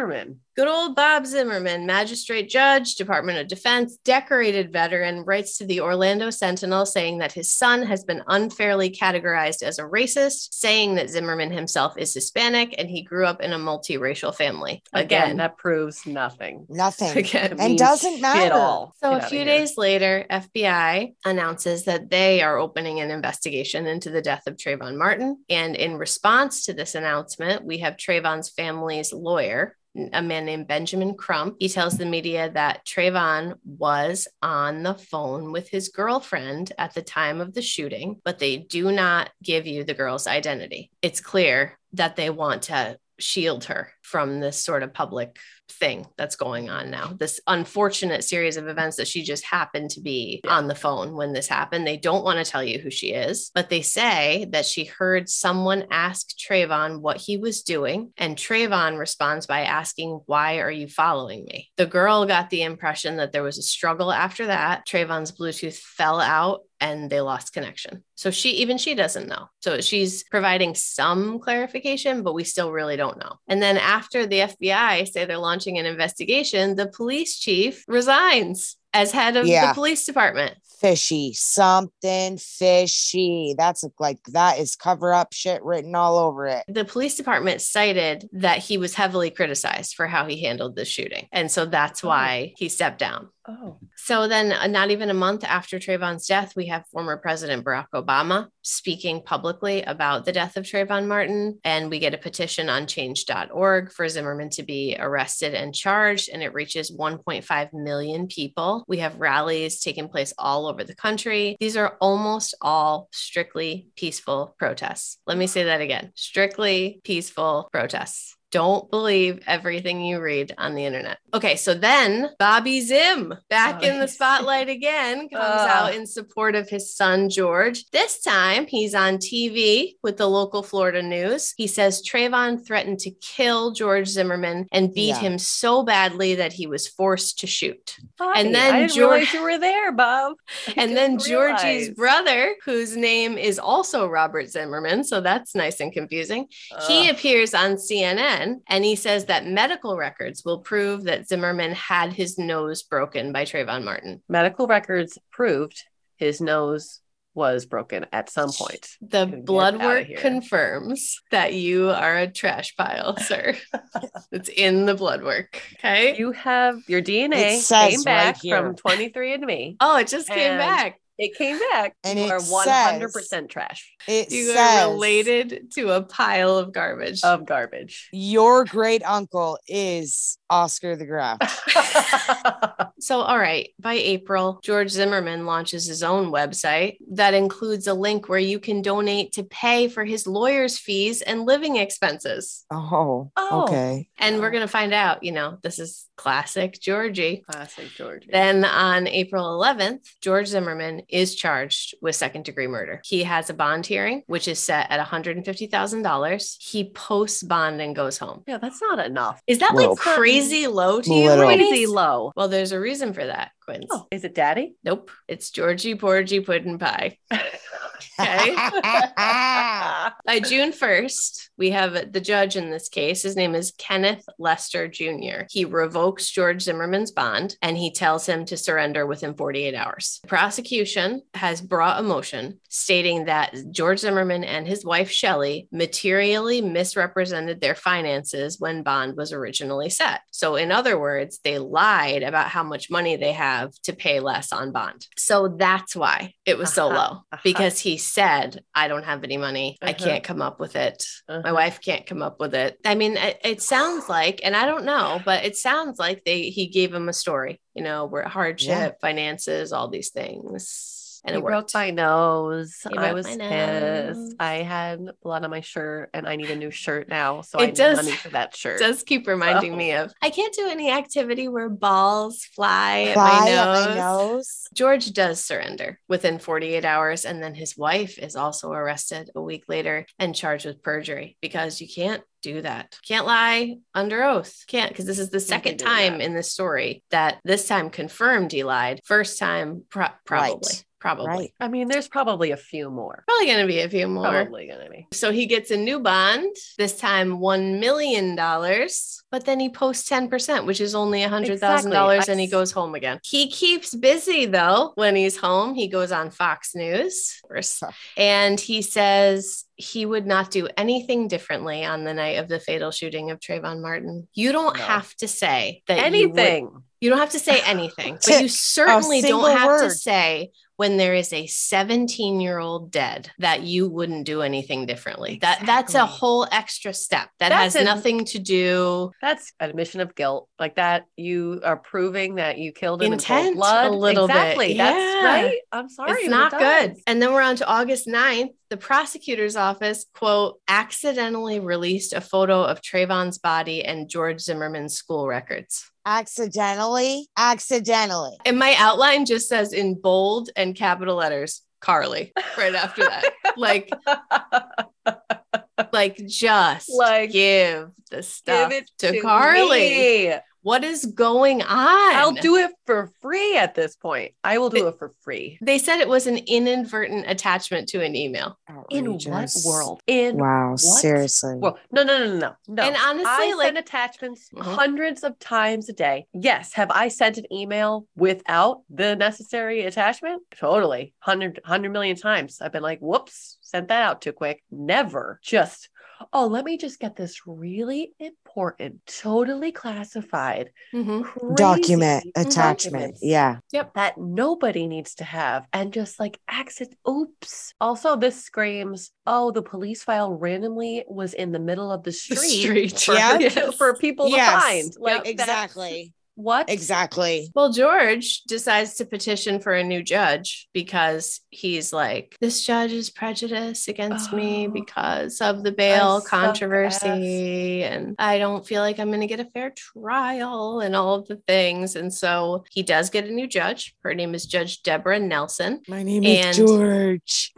B: Good old Bob Zimmerman, magistrate judge, Department of Defense, decorated veteran, writes to the Orlando Sentinel saying that his son has been unfairly categorized as a racist, saying that Zimmerman himself is Hispanic and he grew up in a multiracial family.
C: Again,
B: Again,
C: that proves nothing.
A: Nothing.
B: Again,
A: And doesn't matter.
C: All.
B: So
C: Get
B: a
C: outta
B: few
C: here.
B: days later, F B I announces that they are opening an investigation into the death of Trayvon Martin. And in response to this announcement, we have Trayvon's family's lawyer, a man named Benjamin Crump. He tells the media that Trayvon was on the phone with his girlfriend at the time of the shooting, but they do not give you the girl's identity. It's clear that they want to shield her from this sort of public thing that's going on now, this unfortunate series of events that she just happened to be yeah. on the phone when this happened. They don't want to tell you who she is, but they say that she heard someone ask Trayvon what he was doing, and Trayvon responds by asking, "Why are you following me?" The girl got the impression that there was a struggle after that. Trayvon's Bluetooth fell out and they lost connection. So she, even she doesn't know. So she's providing some clarification, but we still really don't know. And then after the F B I say they're launching an investigation, the police chief resigns as head of
A: Yeah.
B: the police department.
A: Fishy, something fishy. That's like, that is cover up shit written all over it.
B: The police department cited that he was heavily criticized for how he handled the shooting. And so that's why he stepped down.
C: Oh.
B: So then uh, not even a month after Trayvon's death, we have former President Barack Obama speaking publicly about the death of Trayvon Martin. And we get a petition on change dot org for Zimmerman to be arrested and charged. And it reaches one point five million people. We have rallies taking place all over the country. These are almost all strictly peaceful protests. Let me say that again. Strictly peaceful protests. Don't believe everything you read on the internet. Okay, so then Bobby Zim, back
C: Oh,
B: in the
C: he's-
B: spotlight again, comes
C: Ugh.
B: out in support of his son, George. This time, he's on T V with the local Florida news. He says Trayvon threatened to kill George Zimmerman and beat
A: Yeah.
B: him so badly that he was forced to shoot.
C: Bobby,
B: And then
C: I didn't
B: George-
C: realize you were there, Bob. I
B: And then
C: didn't
B: Georgie's
C: realize.
B: brother, whose name is also Robert Zimmerman, so that's nice and confusing. He
C: Ugh.
B: appears on C N N and he says that medical records will prove that Zimmerman had his nose broken by Trayvon Martin.
C: Medical records proved his nose was broken at some point.
B: The
C: Get
B: blood
C: outta
B: work
C: here.
B: confirms that you are a trash pile, sir. It's in the blood work. Okay.
C: You have your D N A
A: It says
C: came back
A: right here.
C: from twenty-three and me.
B: Oh, it just came
C: And-
B: back.
C: It came back.
A: And
C: you
A: it
C: are
A: says-
C: one hundred percent trash
A: It
B: You
A: says
B: are related to a pile of garbage.
C: of garbage.
A: your great uncle is Oscar the Grouch.
B: So, all right, by April, George Zimmerman launches his own website that includes a link where you can donate to pay for his lawyer's fees and living expenses.
A: Oh,
C: Oh.
A: okay.
B: And we're going to find out, you know, this is classic Georgie.
C: Classic George.
B: Then on April eleventh, George Zimmerman is charged with second degree murder. He has a bond hearing, which is set at one hundred fifty thousand dollars. He posts bond and goes home.
C: Yeah, that's not enough.
B: Is that
A: Little
B: like crazy low to you?
A: little.
B: ladies?
C: Crazy low.
B: Well, there's a reason for that, Quince.
C: Oh, is it daddy?
B: Nope. It's Georgie Porgy Puddin' Pie. Okay. By June first, we have the judge in this case. His name is Kenneth Lester Junior He revokes George Zimmerman's bond and he tells him to surrender within forty-eight hours. The prosecution has brought a motion stating that George Zimmerman and his wife, Shelley, materially misrepresented their finances when bond was originally set. So, in other words, they lied about how much money they have to pay less on bond. So that's why it was so
C: Uh-huh.
B: low,
C: Uh-huh.
B: because he said, I don't have any money. I
C: Uh-huh.
B: can't come up with it.
C: Uh-huh.
B: My wife can't come up with it. I mean, it, it sounds like, and I don't know, but it sounds like they he gave him a story, you know, where hardship,
A: Yeah.
B: finances, all these things. And
C: He
B: it
C: broke
B: worked.
C: my nose.
B: He
C: I
B: broke
C: was
B: my
C: pissed.
B: nose.
C: I had blood on my shirt and I need a new shirt now. So
B: It
C: I need
B: does-
C: money for that shirt.
B: Does keep reminding
C: Oh.
B: me of, I can't do any activity where balls fly at
A: Fly
B: my
A: at
B: nose.
A: my nose.
B: George does surrender within forty-eight hours. And then his wife is also arrested a week later and charged with perjury, because you can't do that. Can't lie under oath. Can't, because this is the second
C: do
B: time
C: that.
B: in this story that this time confirmed he lied. First time, pro- probably.
A: Right.
B: Probably.
A: Right.
C: I mean, there's probably a few more.
B: Probably going to be a few more.
C: Probably going to be.
B: So he gets a new bond, this time one million dollars, but then he posts ten percent, which is only one hundred thousand dollars,
C: Exactly.
B: and he goes home again. He keeps busy, though, when he's home. He goes on Fox News, and he says he would not do anything differently on the night of the fatal shooting of Trayvon Martin. You don't
C: No.
B: have to say that
C: Anything.
B: You, would, you don't have to say anything, but you certainly don't
A: single
B: have
A: word.
B: to say when there is a seventeen-year-old dead that you wouldn't do anything differently. That that's a
A: Exactly.
B: whole extra step. That
C: That's
B: has
C: a-
B: nothing to do
C: That's admission of guilt. Like that, you are proving that you killed him
B: Intent
C: in cold blood.
B: a little bit.
C: exactly. That's
B: Yeah.
C: right. I'm sorry.
B: it's
C: but
B: not
C: it
B: good.
C: does.
B: And then we're on to August ninth. The prosecutor's office, quote, accidentally released a photo of Trayvon's body and George Zimmerman's school records.
A: Accidentally, accidentally.
B: And my outline just says in bold and capital letters, Carly, right after that. like, like just
C: Like,
B: give the stuff
C: Give it
B: to,
C: to
B: Carly.
C: me.
B: What is going on?
C: I'll do it for free at this point. I will do it for free.
B: They said it was an inadvertent attachment to an email.
C: In what
A: Outrageous.
C: world? In
A: Wow,
C: what
A: seriously.
C: Well, no, no, no, no, no, no.
B: And honestly,
C: I
B: like-
C: send attachments
B: Mhm.
C: hundreds of times a day. Yes. Have I sent an email without the necessary attachment? Totally. Hundred, hundred million times. I've been like, whoops, sent that out too quick. Never. Just, oh, let me just get this really important, totally classified,
B: Mhm.
C: crazy
A: Document, attachment.
C: documents
A: Yeah.
C: that nobody needs to have, and just like accident. Oops. Also, this screams, oh, the police file randomly was in the middle of the street,
B: street.
C: for,
A: Yeah.
B: Yes.
C: for people to
A: Yes.
C: find. Like
B: Yep,
C: that's-
A: Exactly.
C: What?
A: Exactly.
B: Well, George decides to petition for a new judge because he's like, this judge is prejudiced against me
C: Oh,
B: because of the bail
C: suck
B: controversy. And I don't feel like I'm going to get a fair trial and all of the things. And so he does get a new judge. Her name is Judge Deborah Nelson.
A: My name
B: And-
A: is George.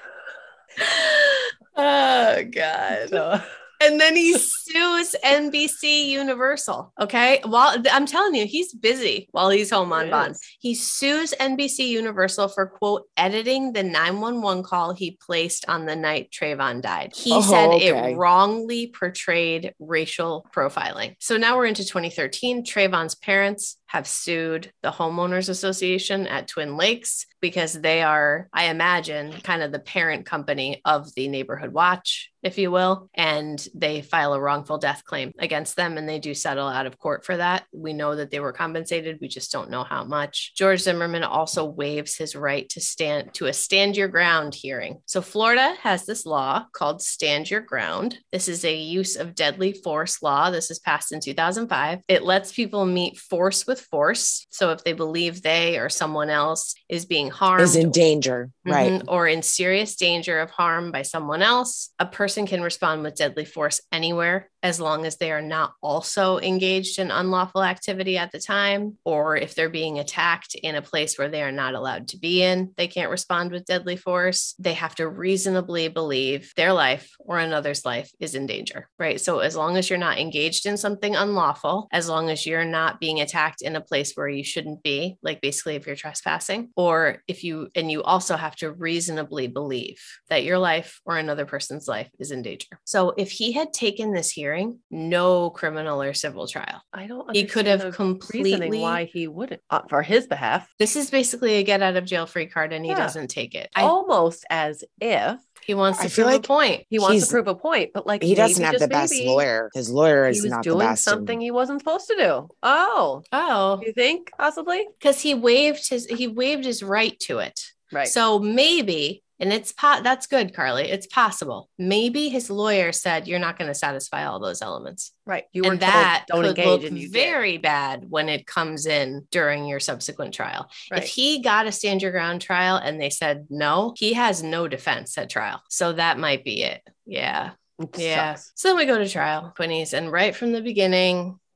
B: Oh, God.
C: So-
B: And then he sues N B C Universal. Okay. While I'm telling you, he's busy while he's home on
C: He
B: bond.
C: is.
B: He sues N B C Universal for, quote, editing the nine one one call he placed on the night Trayvon died. He
A: Oh,
B: said
A: okay.
B: it wrongly portrayed racial profiling. So now we're into twenty thirteen. Trayvon's parents have sued the Homeowners Association at Twin Lakes because they are, I imagine, kind of the parent company of the Neighborhood Watch, if you will. And they file a wrongful death claim against them, and they do settle out of court for that. We know that they were compensated. We just don't know how much. George Zimmerman also waives his right to stand to a stand your ground hearing. So Florida has this law called Stand Your Ground. This is a use of deadly force law. This is passed in two thousand five. It lets people meet force with force. So if they believe they or someone else is being harmed,
A: Is in danger. Right.
B: Mhm, or in serious danger of harm by someone else, a person can respond with deadly force anywhere as long as they are not also engaged in unlawful activity at the time, or if they're being attacked in a place where they are not allowed to be in, they can't respond with deadly force. They have to reasonably believe their life or another's life is in danger, right? So as long as you're not engaged in something unlawful, as long as you're not being attacked in a place where you shouldn't be, like basically if you're trespassing, or if you, and you also have to reasonably believe that your life or another person's life is in danger. So if he had taken this hearing, no criminal or civil trial.
C: I don't.
B: He could have
C: understand the reasoning
B: completely-
C: why he wouldn't uh, for his behalf.
B: This is basically a get out of jail free card, and he
C: Yeah.
B: doesn't take it. I,
C: Almost as if
B: he wants to
A: I feel
B: prove
A: like
B: a point.
C: he wants
A: He's-
C: to prove a point, but like
A: He doesn't
C: maybe,
A: have
C: just
A: the best
C: maybe,
A: lawyer. His lawyer
C: He
A: is
C: was
A: not the
C: doing
A: best. and-
C: something he wasn't supposed to do. Oh,
B: Oh,
C: you think possibly?
B: because he waived his he waived his right to it.
C: Right.
B: So maybe, and it's po- that's good, Carly. It's possible. Maybe his lawyer said you're not going to satisfy all those elements.
C: right. You were
B: And that
C: told don't
B: could
C: engage,
B: look
C: and you did.
B: very bad when it comes in during your subsequent trial.
C: Right.
B: If he got a stand your ground trial and they said no, he has no defense at trial. So that might be it. Yeah.
C: It
B: Yeah.
C: sucks.
B: So then we go to trial, Quinnies, and right from the beginning,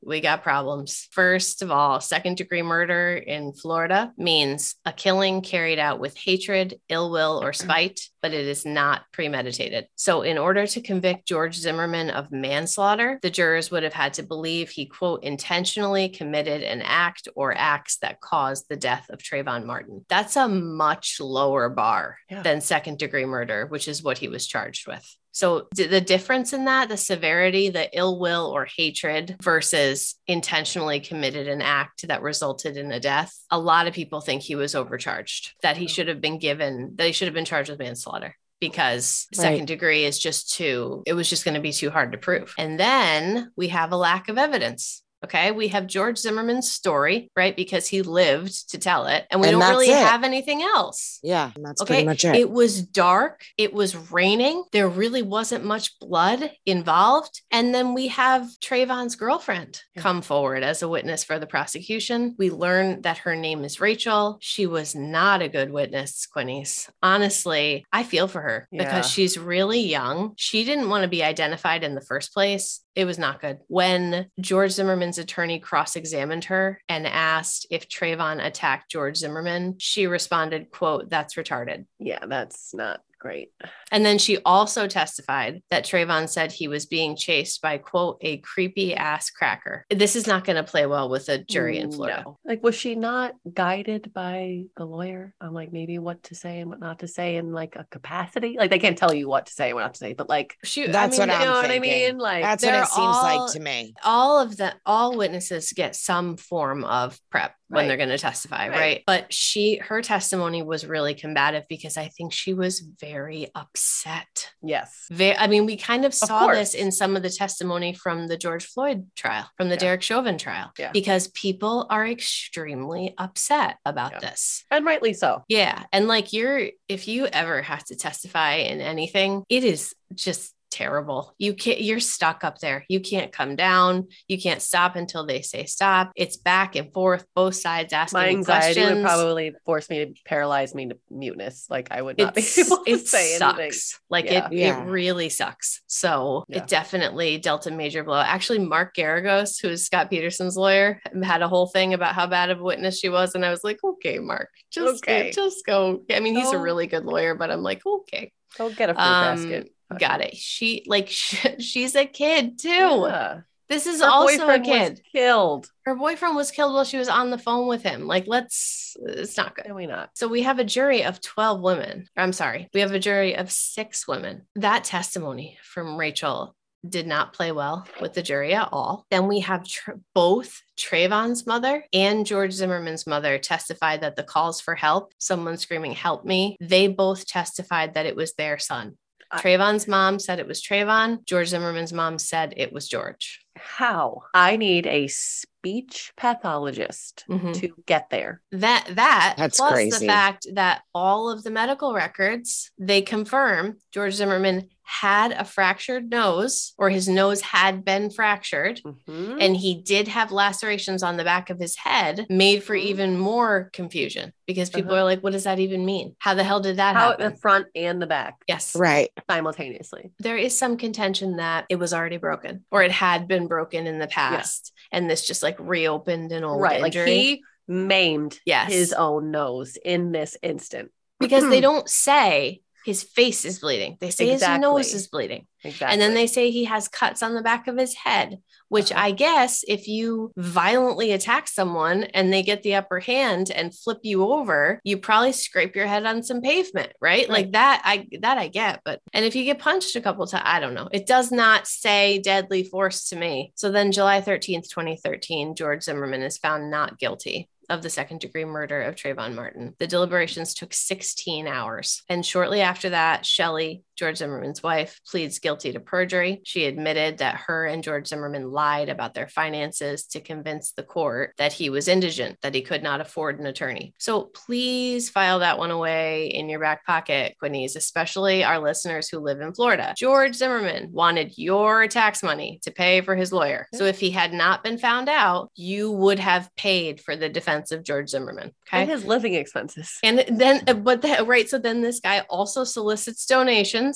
B: we got problems. First of all, second degree murder in Florida means a killing carried out with hatred, ill will, or spite, but it is not premeditated. So in order to convict George Zimmerman of manslaughter, the jurors would have had to believe he, quote, intentionally committed an act or acts that caused the death of Trayvon Martin. That's a much lower bar
C: Yeah.
B: than second degree murder, which is what he was charged with. So the difference in that, the severity, the ill will or hatred versus intentionally committed an act that resulted in a death, a lot of people think he was overcharged, that he should have been given, that he should have been charged with manslaughter because
A: Right.
B: second degree is just too, it was just going to be too hard to prove. And then we have a lack of evidence. Okay. We have George Zimmerman's story, right? Because he lived to tell it. And we
A: And
B: don't
A: that's
B: really
A: it.
B: have anything else.
A: Yeah, and that's
B: Okay.
A: pretty much it.
B: It was dark. It was raining. There really wasn't much blood involved. And then we have Trayvon's girlfriend
C: Yeah.
B: come forward as a witness for the prosecution. We learn that her name is Rachel. She was not a good witness, Quinnies. Honestly, I feel for her
C: Yeah.
B: because she's really young. She didn't want to be identified in the first place. It was not good. When George Zimmerman's attorney cross-examined her and asked if Trayvon attacked George Zimmerman, she responded, quote, "That's retarded."
C: Yeah, that's not great.
B: And then she also testified that Trayvon said he was being chased by, quote, "a creepy ass cracker." This is not going to play well with a jury in Florida.
C: No. Like, was she not guided by the lawyer on like maybe what to say and what not to say in like a capacity? Like they can't tell you what to say and what not to say, but like
B: She,
A: That's
B: I mean,
A: what
C: you
A: I'm
C: know what I
A: thinking.
C: mean? Like
A: That's what
B: they're
A: it seems
B: all-
A: like to me.
B: all of the all witnesses get some form of prep when
C: Right.
B: they're going to testify, right.
C: Right.
B: But she her testimony was really combative because I think she was very upset.
C: yes.
B: Very, I mean, we kind of saw
C: course.
B: this in some of the testimony from the George Floyd trial, from the
C: Yeah.
B: Derek Chauvin trial,
C: Yeah.
B: because people are extremely upset about
C: Yeah.
B: this.
C: And rightly so.
B: Yeah. And like you're, if you ever have to testify in anything, it is just terrible. You can't, you're stuck up there. You can't come down. You can't stop until they say stop. It's back and forth, both sides asking
C: My anxiety
B: questions.
C: would probably force me to paralyze me to muteness. Like I would not
B: It's,
C: be able to
B: it
C: say
B: sucks.
C: anything.
B: Like
C: Yeah.
B: it,
A: Yeah.
B: it really sucks. So
C: Yeah.
B: it definitely dealt a major blow. Actually, Mark Garagos, who is Scott Peterson's lawyer, had a whole thing about how bad of a witness she was. And I was like, okay, Mark, just,
C: Okay.
B: just go. I mean, he's a
C: Go.
B: really good lawyer, but I'm like, okay,
C: Go get a fruit
B: um,
C: basket.
B: got it. She like, she, she's a kid too.
C: Yeah.
B: This is
C: Her
B: also a
C: boyfriend was
B: kid.
C: killed.
B: Her boyfriend was killed while she was on the phone with him. Like, let's, it's not good.
C: Can we not?
B: So we have a jury of twelve women. I'm sorry. We have a jury of six women. That testimony from Rachel did not play well with the jury at all. Then we have tr- both Trayvon's mother and George Zimmerman's mother testified that the calls for help, someone screaming, "Help me," they both testified that it was their son.
C: I-
B: Trayvon's mom said it was Trayvon. George Zimmerman's mom said it was George.
C: How? I need a speech pathologist
B: Mhm.
C: to get there.
B: That that
A: That's
B: plus
A: crazy.
B: the fact that all of the medical records, they confirm George Zimmerman had a fractured nose, or his nose had been fractured,
C: Mhm.
B: and he did have lacerations on the back of his head, made for
C: Mhm.
B: even more confusion because people
C: Uh-huh.
B: are like, what does that even mean? How the hell did that
C: How
B: happen?
C: the front and the back
B: Yes.
A: Right.
C: simultaneously.
B: There is some contention that it was already broken or it had been broken in the past. And this just like reopened an old
C: Right.
B: injury.
C: Like he maimed
B: Yes.
C: his own nose in this instant.
B: Because they don't say his face is bleeding. They say his nose
C: Exactly.
B: is bleeding.
C: Exactly.
B: And then they say he has cuts on the back of his head, which
C: Uh-huh.
B: I guess if you violently attack someone and they get the upper hand and flip you over, you probably scrape your head on some pavement, right?
C: Right.
B: Like that, I that I get. But and if you get punched a couple times, I don't know. It does not say deadly force to me. So then July thirteenth, twenty thirteen, George Zimmerman is found not guilty of the second degree murder of Trayvon Martin. The deliberations took sixteen hours. And shortly after that, Shelley, George Zimmerman's wife, pleads guilty to perjury. She admitted that her and George Zimmerman lied about their finances to convince the court that he was indigent, that he could not afford an attorney. So please file that one away in your back pocket, Quinnies, especially our listeners who live in Florida. George Zimmerman wanted your tax money to pay for his lawyer. So if he had not been found out, you would have paid for the defense of George Zimmerman. Okay.
C: and his living expenses.
B: And then, but the, right. So then this guy also solicits donations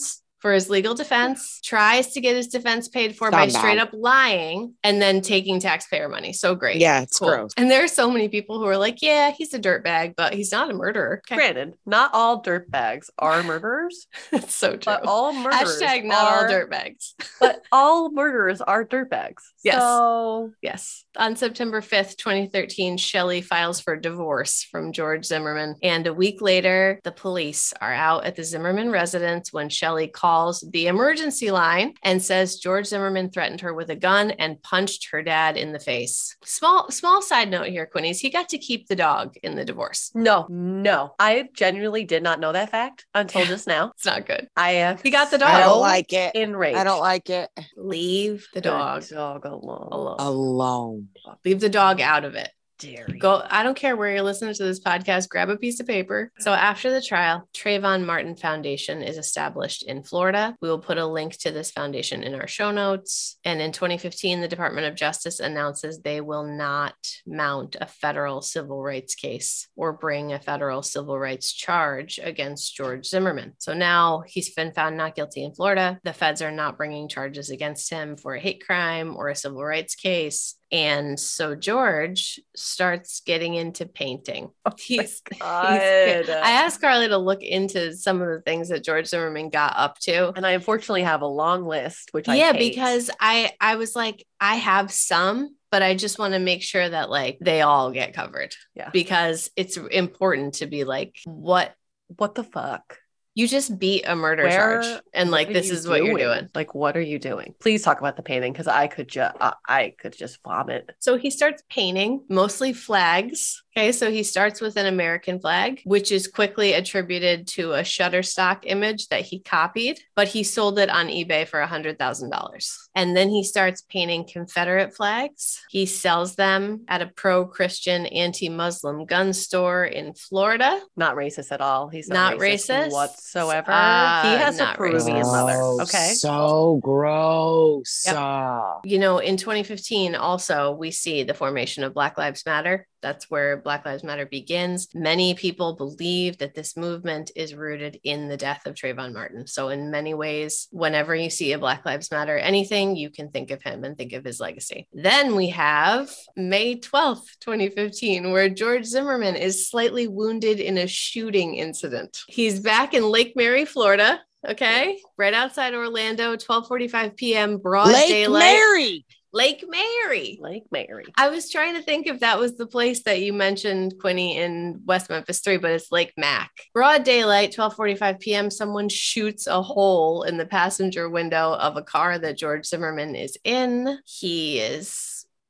B: for his legal defense, tries to get his defense paid for by
A: Scumbag.
B: straight up lying and then taking taxpayer money. So great.
A: Yeah, it's
B: Cool.
A: gross.
B: And there are so many people who are like, yeah, he's a dirtbag, but he's not a murderer. Okay.
C: Granted, not all dirtbags are murderers,
B: It's so true.
C: but all murderers
B: Hashtag not
C: are,
B: all dirtbags.
C: but all murderers are dirtbags.
B: Yes.
C: So
B: Yes. On September fifth, twenty thirteen, Shelley files for divorce from George Zimmerman. And a week later, the police are out at the Zimmerman residence when Shelley calls the emergency line and says George Zimmerman threatened her with a gun and punched her dad in the face. Small, small side note here, Quinnies. He got to keep the dog in the divorce.
C: no, no. I genuinely did not know that fact until just now.
B: It's not good.
C: I am
B: He got the dog.
A: I
C: so
A: don't like it.
C: enraged.
A: I don't like it.
B: Leave the dog
C: dog alone.
B: alone.
A: Alone.
B: Leave the dog out of it.
C: Dare you.
B: Go. I don't care where you're listening to this podcast. Grab a piece of paper. So after the trial, Trayvon Martin Foundation is established in Florida. We will put a link to this foundation in our show notes. And in twenty fifteen, the Department of Justice announces they will not mount a federal civil rights case or bring a federal civil rights charge against George Zimmerman. So now he's been found not guilty in Florida. The feds are not bringing charges against him for a hate crime or a civil rights case. And so George starts getting into painting. He's, he's
C: God.
B: I asked Carly to look into some of the things that George Zimmerman got up to.
C: And I unfortunately have a long list, which I
B: Yeah,
C: hate.
B: because I I was like, I have some, but I just want to make sure that like they all get covered.
C: Yeah.
B: Because it's important to be like, what
C: what the fuck?
B: you just beat a murder
C: Where-
B: charge. And
C: What
B: like,
C: are
B: this
C: you
B: is what you're doing.
C: Like, what are you doing? Please talk about the painting because I could just, uh, I could just vomit.
B: So he starts painting mostly flags. Okay, so he starts with an American flag, which is quickly attributed to a Shutterstock image that he copied, but he sold it on eBay for one hundred thousand dollars. And then he starts painting Confederate flags. He sells them at a pro-Christian, anti-Muslim gun store in Florida.
C: Not racist at all. He's
B: Not
C: not, racist,
B: racist?
C: whatsoever.
B: Uh,
C: he has a
B: not
C: Peruvian
B: racist.
C: mother.
A: Oh,
C: Okay.
A: So gross.
B: Yep.
A: Ah.
B: You know, in twenty fifteen, also, we see the formation of Black Lives Matter. That's where Black Lives Matter begins. Many people believe that this movement is rooted in the death of Trayvon Martin. So in many ways, whenever you see a Black Lives Matter anything, you can think of him and think of his legacy. Then we have May twelfth, twenty fifteen, where George Zimmerman is slightly wounded in a shooting incident. He's back in Lake Mary, Florida. Okay, right outside Orlando, twelve forty-five p.m. broad
A: Lake
B: daylight.
A: Mary.
B: Lake Mary.
C: Lake Mary.
B: I was trying to think if that was the place that you mentioned, Quinny, in West Memphis three, but it's Lake Mac. Broad daylight, twelve forty-five p.m. Someone shoots a hole in the passenger window of a car that George Zimmerman is in. He is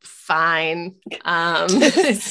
B: fine. Um,
C: He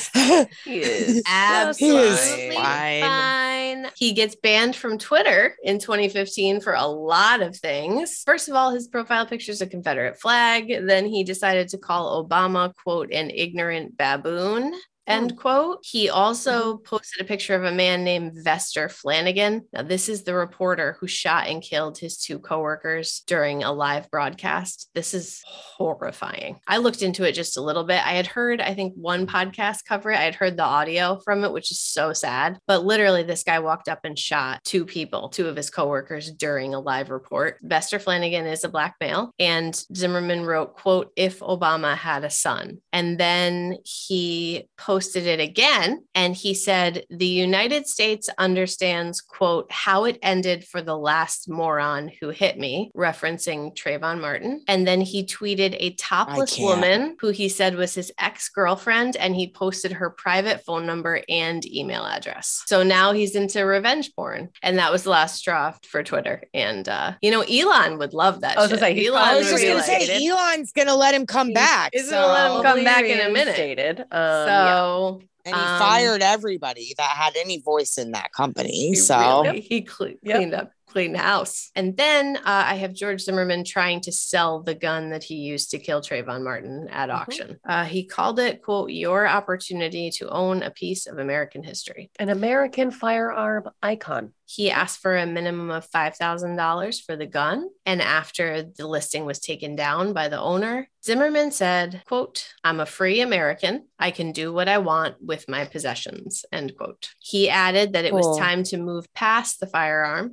C: is
B: absolutely
A: fine.
B: fine. He gets banned from Twitter in twenty fifteen for a lot of things. First of all, his profile picture is a Confederate flag. Then he decided to call Obama, quote, an ignorant baboon. End quote. He also posted a picture of a man named Vester Flanagan. Now, this is the reporter who shot and killed his two coworkers during a live broadcast. This is horrifying. I looked into it just a little bit. I had heard, I think, one podcast cover it. I had heard the audio from it, which is so sad. But literally, this guy walked up and shot two people, two of his coworkers during a live report. Vester Flanagan is a Black male. And Zimmerman wrote, quote, if Obama had a son. And then he posted posted it again. And he said, the United States understands, quote, how it ended for the last moron who hit me, referencing Trayvon Martin. And then he tweeted a topless woman who he said was his ex-girlfriend. And he posted her private phone number and email address. So now he's into revenge porn. And that was the last straw for Twitter. And, uh, you know, Elon would love that.
C: I was
B: shit.
C: gonna say, he's
B: Elon
A: I
C: probably
A: was
B: would
A: just
B: be
A: gonna
B: like,
A: say Elon's gonna let him come back.
B: He's
A: so.
B: gonna let him come back in a minute.
C: Stated. Um,
B: So,
C: yeah.
A: And he
B: Um,
A: fired everybody that had any voice in that company.
B: He
A: So
B: really- he cle-
C: Yep.
B: cleaned up, cleaned house. And then uh, I have George Zimmerman trying to sell the gun that he used to kill Trayvon Martin at
C: Mhm.
B: auction. Uh, he called it, quote, your opportunity to own a piece of American history.
C: An American firearm icon.
B: He asked for a minimum of five thousand dollars for the gun. And after the listing was taken down by the owner, Zimmerman said, quote, I'm a free American. I can do what I want with my possessions, end quote. He added that it
A: Cool.
B: was time to move past the firearm and that if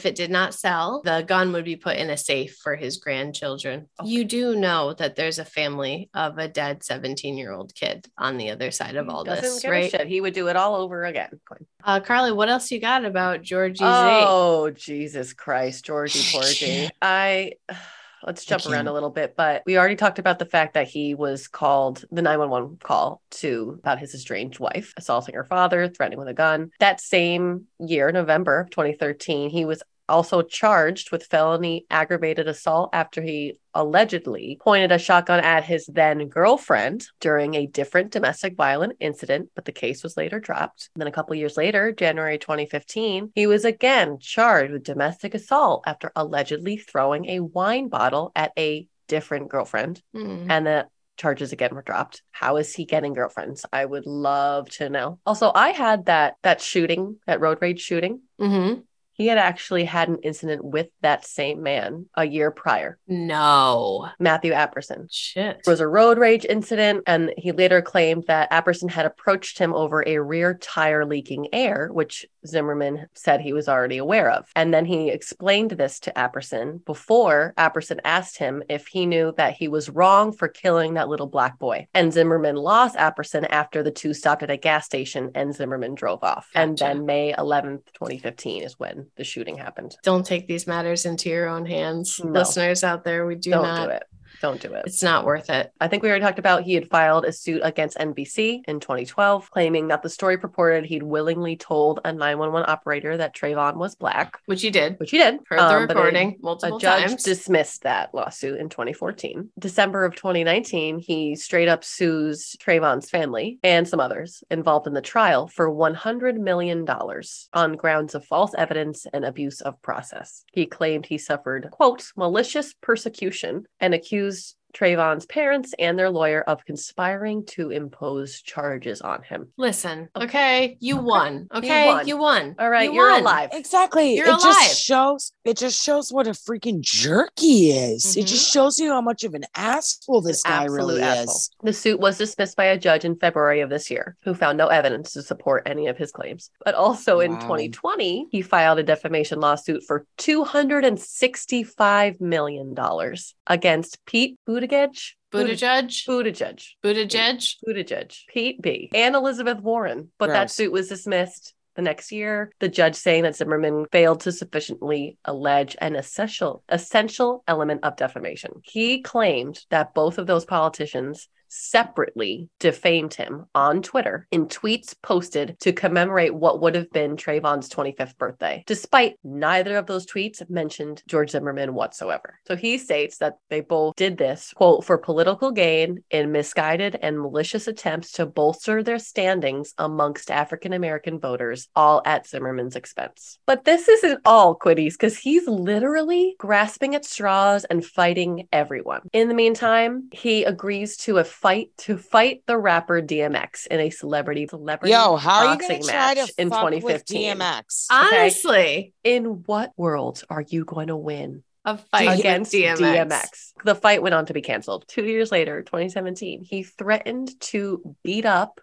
B: if it did not sell, the gun would be put in a safe for his grandchildren. Okay. You do know that there's a family of a dead seventeen-year-old kid on the other side of all
C: Doesn't
B: this,
C: give
B: right?
C: A shit. He would do it all over again.
B: Uh, Carly, what else you got about Georgie Z?
C: Oh, Jesus Christ, Georgie Porgy. I... Let's jump around a little bit, but we already talked about the fact that he was called the nine one one call to about his estranged wife, assaulting her father, threatening with a gun. That same year, November of twenty thirteen, he was also charged with felony aggravated assault after he allegedly pointed a shotgun at his then girlfriend during a different domestic violent incident, but the case was later dropped. And then a couple years later, January twenty fifteen, he was again charged with domestic assault after allegedly throwing a wine bottle at a different girlfriend. Mm. And the charges again were dropped. How is he getting girlfriends? I would love to know. Also, I had that that shooting, that road rage shooting. Mm-hmm. He had actually had an incident with that same man a year prior.
B: No.
C: Matthew Apperson.
B: Shit.
C: It was a road rage incident, and he later claimed that Apperson had approached him over a rear tire leaking air, which Zimmerman said he was already aware of. And then he explained this to Apperson before Apperson asked him if he knew that he was wrong for killing that little black boy. And Zimmerman lost Apperson after the two stopped at a gas station and Zimmerman drove off. Gotcha. And then May eleventh, twenty fifteen is when the shooting happened.
B: Don't take these matters into your own hands.
C: No.
B: Listeners out there, we do
C: Don't
B: not.
C: do it. Don't do it.
B: It's not worth it.
C: I think we already talked about he had filed a suit against N B C in twenty twelve, claiming that the story purported he'd willingly told a nine one one operator that Trayvon was black.
B: Which he did.
C: Which he did.
B: Heard the
C: um,
B: recording
C: a,
B: multiple
C: a judge
B: times.
C: dismissed that lawsuit in twenty fourteen. December of twenty nineteen, he straight up sues Trayvon's family and some others involved in the trial for one hundred million dollars on grounds of false evidence and abuse of process. He claimed he suffered, quote, malicious persecution and accused Trayvon's parents and their lawyer of conspiring to impose charges on him.
B: Listen, okay, you
C: okay.
B: won. Okay, you won. You won.
C: All right,
B: you
C: you're
B: won.
C: alive.
A: Exactly.
B: You're
A: it
B: alive.
A: just shows. It just shows what a freaking jerk he is. Mm-hmm. It just shows you how much of an asshole this an guy really asshole. is.
C: The suit was dismissed by a judge in February of this year, who found no evidence to support any of his claims. But also wow. in twenty twenty, he filed a defamation lawsuit for two hundred sixty-five million dollars against Pete Buttigieg.
B: Buttigieg?
C: Buttigieg.
B: Buttigieg?
C: Buttigieg. Pete B. And Elizabeth Warren. But Gross. That suit was dismissed the next year. The judge saying that Zimmerman failed to sufficiently allege an essential, essential element of defamation. He claimed that both of those politicians separately defamed him on Twitter in tweets posted to commemorate what would have been Trayvon's twenty-fifth birthday, despite neither of those tweets mentioned George Zimmerman whatsoever. So he states that they both did this, quote, for political gain in misguided and malicious attempts to bolster their standings amongst African-American voters, all at Zimmerman's expense. But this isn't all, Quiddies, because he's literally grasping at straws and fighting everyone. In the meantime, he agrees to a fight to fight the rapper D M X in a celebrity celebrity
A: Yo, how are you
C: boxing
A: gonna try
C: match
A: to
C: in
A: fuck
C: twenty fifteen.
A: With D M X?
B: Honestly,
C: okay? In what world are you going to win?
B: A fight
C: against
B: D M X.
C: D M X. The fight went on to be canceled. Two years later, twenty seventeen, he threatened to beat up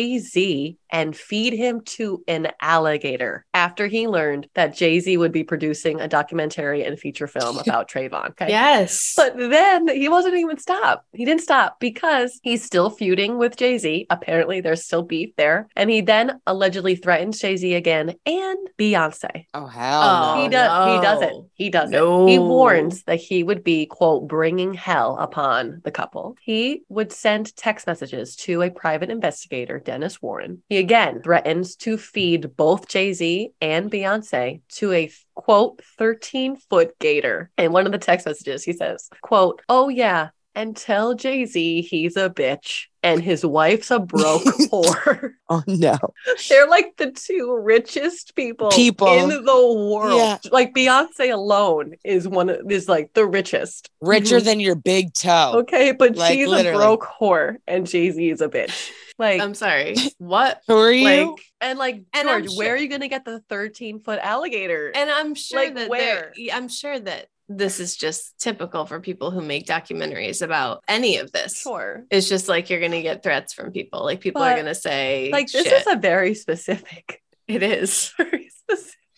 C: Jay-Z and feed him to an alligator after he learned that Jay-Z would be producing a documentary and feature film about Trayvon. Okay?
B: Yes.
C: But then he wasn't even stop. He didn't stop because he's still feuding with Jay-Z. Apparently, there's still beef there. And he then allegedly threatens Jay-Z again and Beyonce.
A: Oh, hell
B: oh,
A: no.
C: He does.
B: no.
C: He does it. He does
B: no.
C: it. He warns that he would be, quote, bringing hell upon the couple. He would send text messages to a private investigator, Dennis Warren. He again threatens to feed both Jay-Z and Beyonce to a, quote, thirteen-foot gator. In one of the text messages, he says, quote, oh yeah, and tell Jay-Z he's a bitch and his wife's a broke whore.
A: Oh no.
C: They're like the two richest people,
A: people
C: in the world.
A: Yeah.
C: Like Beyonce alone is one of is like the richest.
A: Richer
C: mm-hmm.
A: than your big toe.
C: Okay, but
A: like,
C: she's
A: literally.
C: a broke whore and Jay-Z is a bitch. Like
B: I'm sorry. What?
A: Who are you?
C: Like, and like
B: and
C: George,
B: sure,
C: where are you gonna get the thirteen-foot alligator?
B: And I'm sure
C: like,
B: that
C: where?
B: I'm sure that this is just typical for people who make documentaries about any of this.
C: Sure.
B: It's just like you're going to get threats from people. Like people
C: but,
B: are going to say,
C: like, this
B: shit.
C: is a very specific.
B: It is.
C: Very specific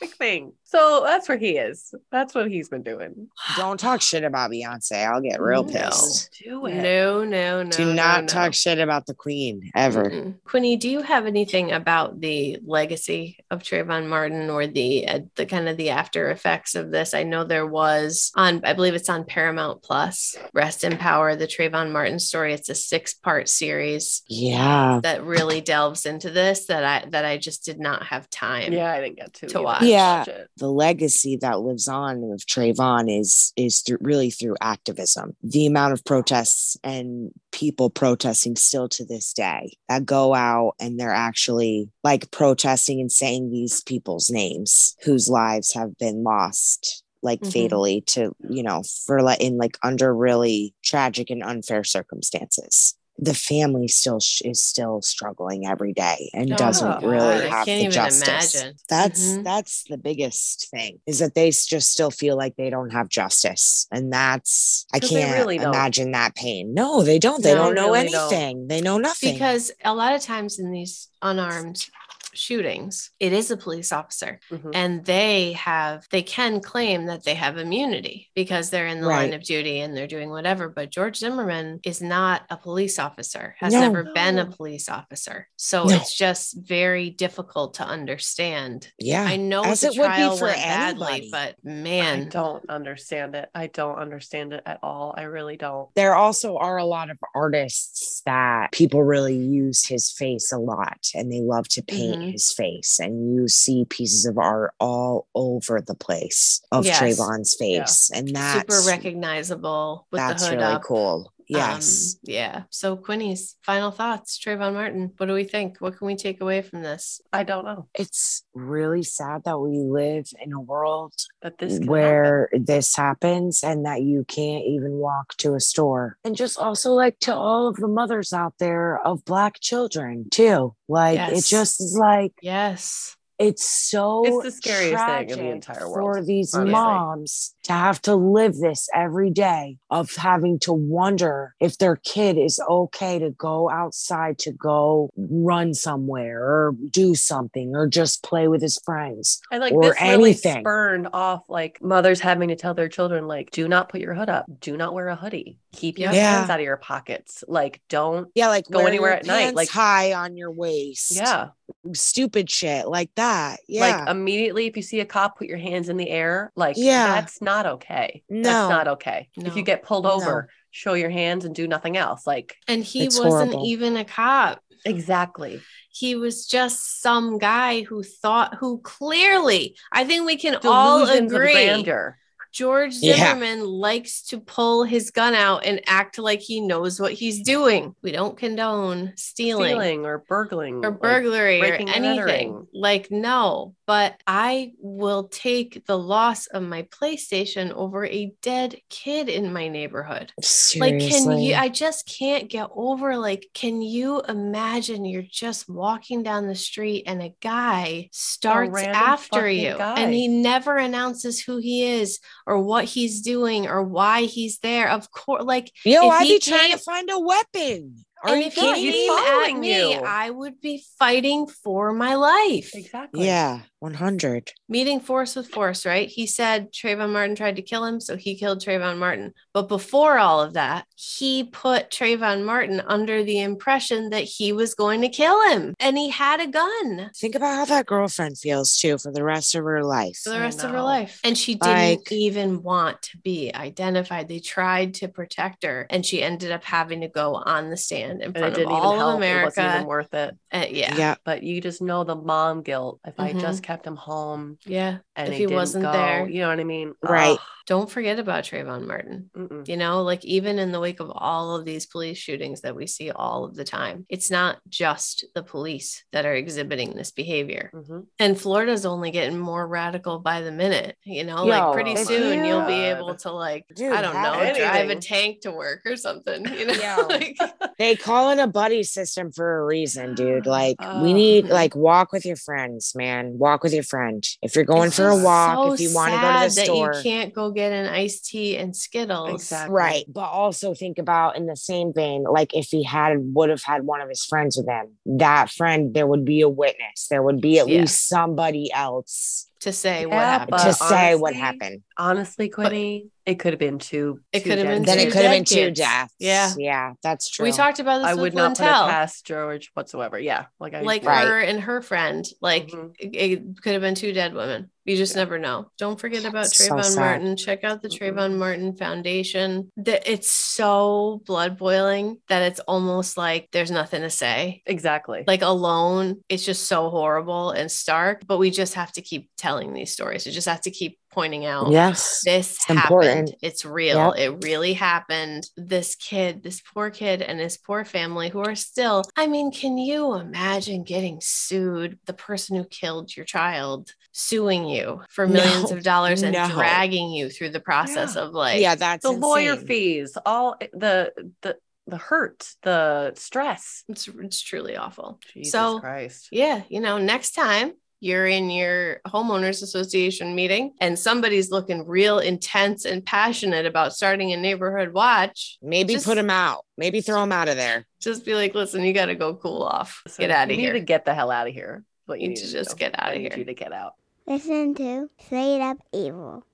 C: big thing. So that's where he is. That's what he's been doing.
A: Don't talk shit about Beyonce. I'll get real
B: No.
A: pissed.
C: Do it.
B: No, no, no.
A: Do
B: no,
A: not
B: no.
A: talk shit about the queen ever.
B: Mm-mm. Quinny, do you have anything about the legacy of Trayvon Martin or the uh, the kind of the after effects of this? I know there was on, I believe it's on Paramount Plus, Rest in Power, the Trayvon Martin story. It's a six part series
A: Yeah.
B: that really delves into this that I that I just did not have time.
C: Yeah, I didn't get to
B: To
C: either.
B: watch.
A: Yeah.
C: it.
A: The legacy that lives on of Trayvon is is through really through activism. The amount of protests and people protesting still to this day that go out and they're actually like protesting and saying these people's names whose lives have been lost like
B: Mhm.
A: fatally to, you know, for like in like under really tragic and unfair circumstances. The family still sh- is still struggling every day and
B: Oh,
A: doesn't
C: God.
A: really
B: I
A: have
B: can't
A: the
B: even
A: justice.
B: imagine.
A: That's
B: Mhm.
A: that's the biggest thing is that they s- just still feel like they don't have justice, and that's I
C: 'Cause they
A: can't
C: really don't.
A: imagine that pain. No, they don't. They
B: No,
A: don't
C: they
A: know
C: really don't.
A: anything. They know nothing.
B: Because a lot of times in these unarmed shootings, it is a police officer
C: Mhm.
B: and they have, they can claim that they have immunity because they're in the line
A: Right.
B: of duty and they're doing whatever. But George Zimmerman is not a police officer, has
A: No.
B: never been a
C: No.
B: police officer. So
A: No.
B: it's just very difficult to understand.
A: yeah,
B: I know
A: as
B: the
A: it would be
B: trial
A: for
B: went badly,
A: anybody.
B: but
C: I
B: man,
C: don't understand it. I don't understand it at all. I really don't.
A: There also are a lot of artists that people really use his face a lot and they love to paint
B: Mhm.
A: his face. And you see pieces of art all over the place of
B: Yes.
A: Trayvon's face. And that's
B: super recognizable with
A: that's
B: the hood
A: really
B: up.
A: cool. Yes.
B: Um, yeah. So Quinny's final thoughts, Trayvon Martin. What do we think? What can we take away from this?
C: I don't know
A: It's really sad that we live in a world
C: that this can
A: where this happens and that you can't even walk to a store. And just also like to all of the mothers out there of Black children too. Like it
B: Yes.
A: just is like
B: Yes.
A: it's so
C: It's the scariest thing in the
A: tragic
C: entire
A: for
C: world,
A: these
C: honestly.
A: moms to have to live this every day of having to wonder if their kid is okay to go outside to go run somewhere or do something or just play with his friends.
C: And like
A: or
C: this really
A: anything.
C: spurned off like mothers having to tell their children, like, do not put your hood up, do not wear a hoodie, keep your
A: Yeah.
C: hands out of your pockets, like don't
A: Yeah, like
C: Go
A: wear
C: anywhere
A: your
C: at night,
A: pants
C: like-
A: high on your waist.
C: yeah.
A: Stupid shit like that. Yeah.
C: Like immediately if you see a cop, put your hands in the air. Like
A: Yeah.
C: that's not okay.
A: No.
C: That's not okay. If
B: No.
C: you get pulled
A: No.
C: over, show your hands and do nothing else. Like
B: And he
A: It's
B: wasn't
A: horrible.
B: even a cop.
C: exactly.
B: He was just some guy who thought, who clearly, I think we can all
C: Delusions of
B: agree,
C: grandeur.
B: George
A: Yeah.
B: Zimmerman likes to pull his gun out and act like he knows what he's doing. We don't condone stealing,
C: Stealing or burgling
B: or
C: like,
B: burglary or
C: breaking and
B: anything.
C: entering.
B: Like, no, but I will take the loss of my PlayStation over a dead kid in my neighborhood. Like, can
A: Seriously.
B: you, I just can't get over, like, can you imagine you're just walking down the street and a guy starts
C: random
B: after
C: fucking
B: you
C: guy.
B: and he never announces who he is or what he's doing or why he's there. Of course, like,
A: Yo,
B: if
A: I'd
B: he
A: be trying to
B: came-
A: find a weapon. Are
B: and
A: you
B: if he
C: Yeah,
A: kidding
C: he's
B: came
A: me?
B: at
C: following
B: me,
C: you.
B: I would be fighting for my life.
C: Exactly.
A: Yeah, one hundred.
B: Meeting force with force, right? He said Trayvon Martin tried to kill him, so he killed Trayvon Martin. But before all of that, he put Trayvon Martin under the impression that he was going to kill him, and he had a gun
A: Think about how that girlfriend feels too for the rest of her life.
B: for the
C: I
B: rest of her
C: know.
B: life. And she didn't
A: Like-
B: even want to be identified. They tried to protect her, and she ended up having to go on the stand in
C: And it
B: front of
C: didn't even
B: all of
C: help. It wasn't
B: America.
C: even worth it.
B: Uh, yeah.
A: Yeah.
C: But you just know the mom guilt. If I
B: Mhm.
C: just kept him home
B: Yeah.
C: and
B: If
C: he,
B: he
C: didn't
B: wasn't
C: go,
B: there.
C: you know what I mean?
A: Right.
B: Don't forget about Trayvon Martin.
C: Ugh, mm-mm.
B: You know, like even in the wake of all of these police shootings that we see all of the time, it's not just the police that are exhibiting this behavior.
C: Mhm.
B: And Florida's only getting more radical by the minute. You know,
A: Yo,
B: like pretty
A: if
B: soon you'll be
C: you-
B: able to, like,
A: Dude,
B: I don't know,
A: have
B: drive a
C: anything.
B: tank to work or something. You know,
A: Yo.
B: like,
A: They call it a buddy system for a reason, dude. Like we
C: Oh.
A: need like walk with your friends, man. Walk with your friend. If you're going
B: it's
A: for a
B: just
A: walk,
B: so
A: if you want to go to the
B: sad
A: store.
B: that you can't go get an iced tea and Skittles.
C: Exactly.
A: Right. But also think about in the same vein, like if he had would have had one of his friends with him, that friend, there would be a witness. There would be at
B: Yeah.
A: least somebody else
B: to say what
C: Yeah,
B: happened.
C: but
A: to say what
C: honestly-
A: happened.
C: Honestly, Quinny, it could have been two.
B: It
C: two
B: could have been
C: dead
A: Then it
C: kids.
B: two
A: could have
B: dead
A: been two
B: kids.
A: deaths.
B: Yeah.
A: Yeah, that's true.
B: We talked about this
C: I
B: with
C: would not put it
B: Lintel.
C: past George whatsoever. Yeah, like I
B: Like
A: Right.
B: her and her friend. Like
C: Mhm.
B: it, it could have been two dead women. You just
C: Yeah.
B: never know. Don't forget about
A: So
B: Trayvon
A: sad.
B: Martin. Check out the
C: Mhm.
B: Trayvon Martin Foundation. That it's so blood boiling that it's almost like there's nothing to say.
C: exactly.
B: Like alone, it's just so horrible and stark. But we just have to keep telling these stories. We just have to keep pointing out.
A: Yes.
B: This
A: It's
B: happened.
A: important.
B: It's real. It really happened. This kid, this poor kid and his poor family who are still, I mean, can you imagine getting sued? The person who killed your child suing you for millions
A: No,
B: of dollars and
A: no.
B: dragging you through the process
C: Yeah.
B: of like,
A: Yeah, that's
C: the lawyer
A: insane.
C: fees, all the the the hurt, the stress.
B: it's, it's truly awful.
C: Jesus
B: so
C: Christ.
B: yeah, you know, next time you're in your homeowners association meeting and somebody's looking real intense and passionate about starting a neighborhood watch,
A: Maybe
B: Just-
A: put him out. Maybe throw him out of there.
B: just be like, listen, you got to go cool off.
C: So
B: Get out
C: you
B: of
C: need
B: here.
C: to get the hell out of here. What you
B: You
C: need
B: need to
C: to
B: just
C: do.
B: get outta
C: I need
B: here.
C: you to get out.
F: Listen to Straight Up Evil.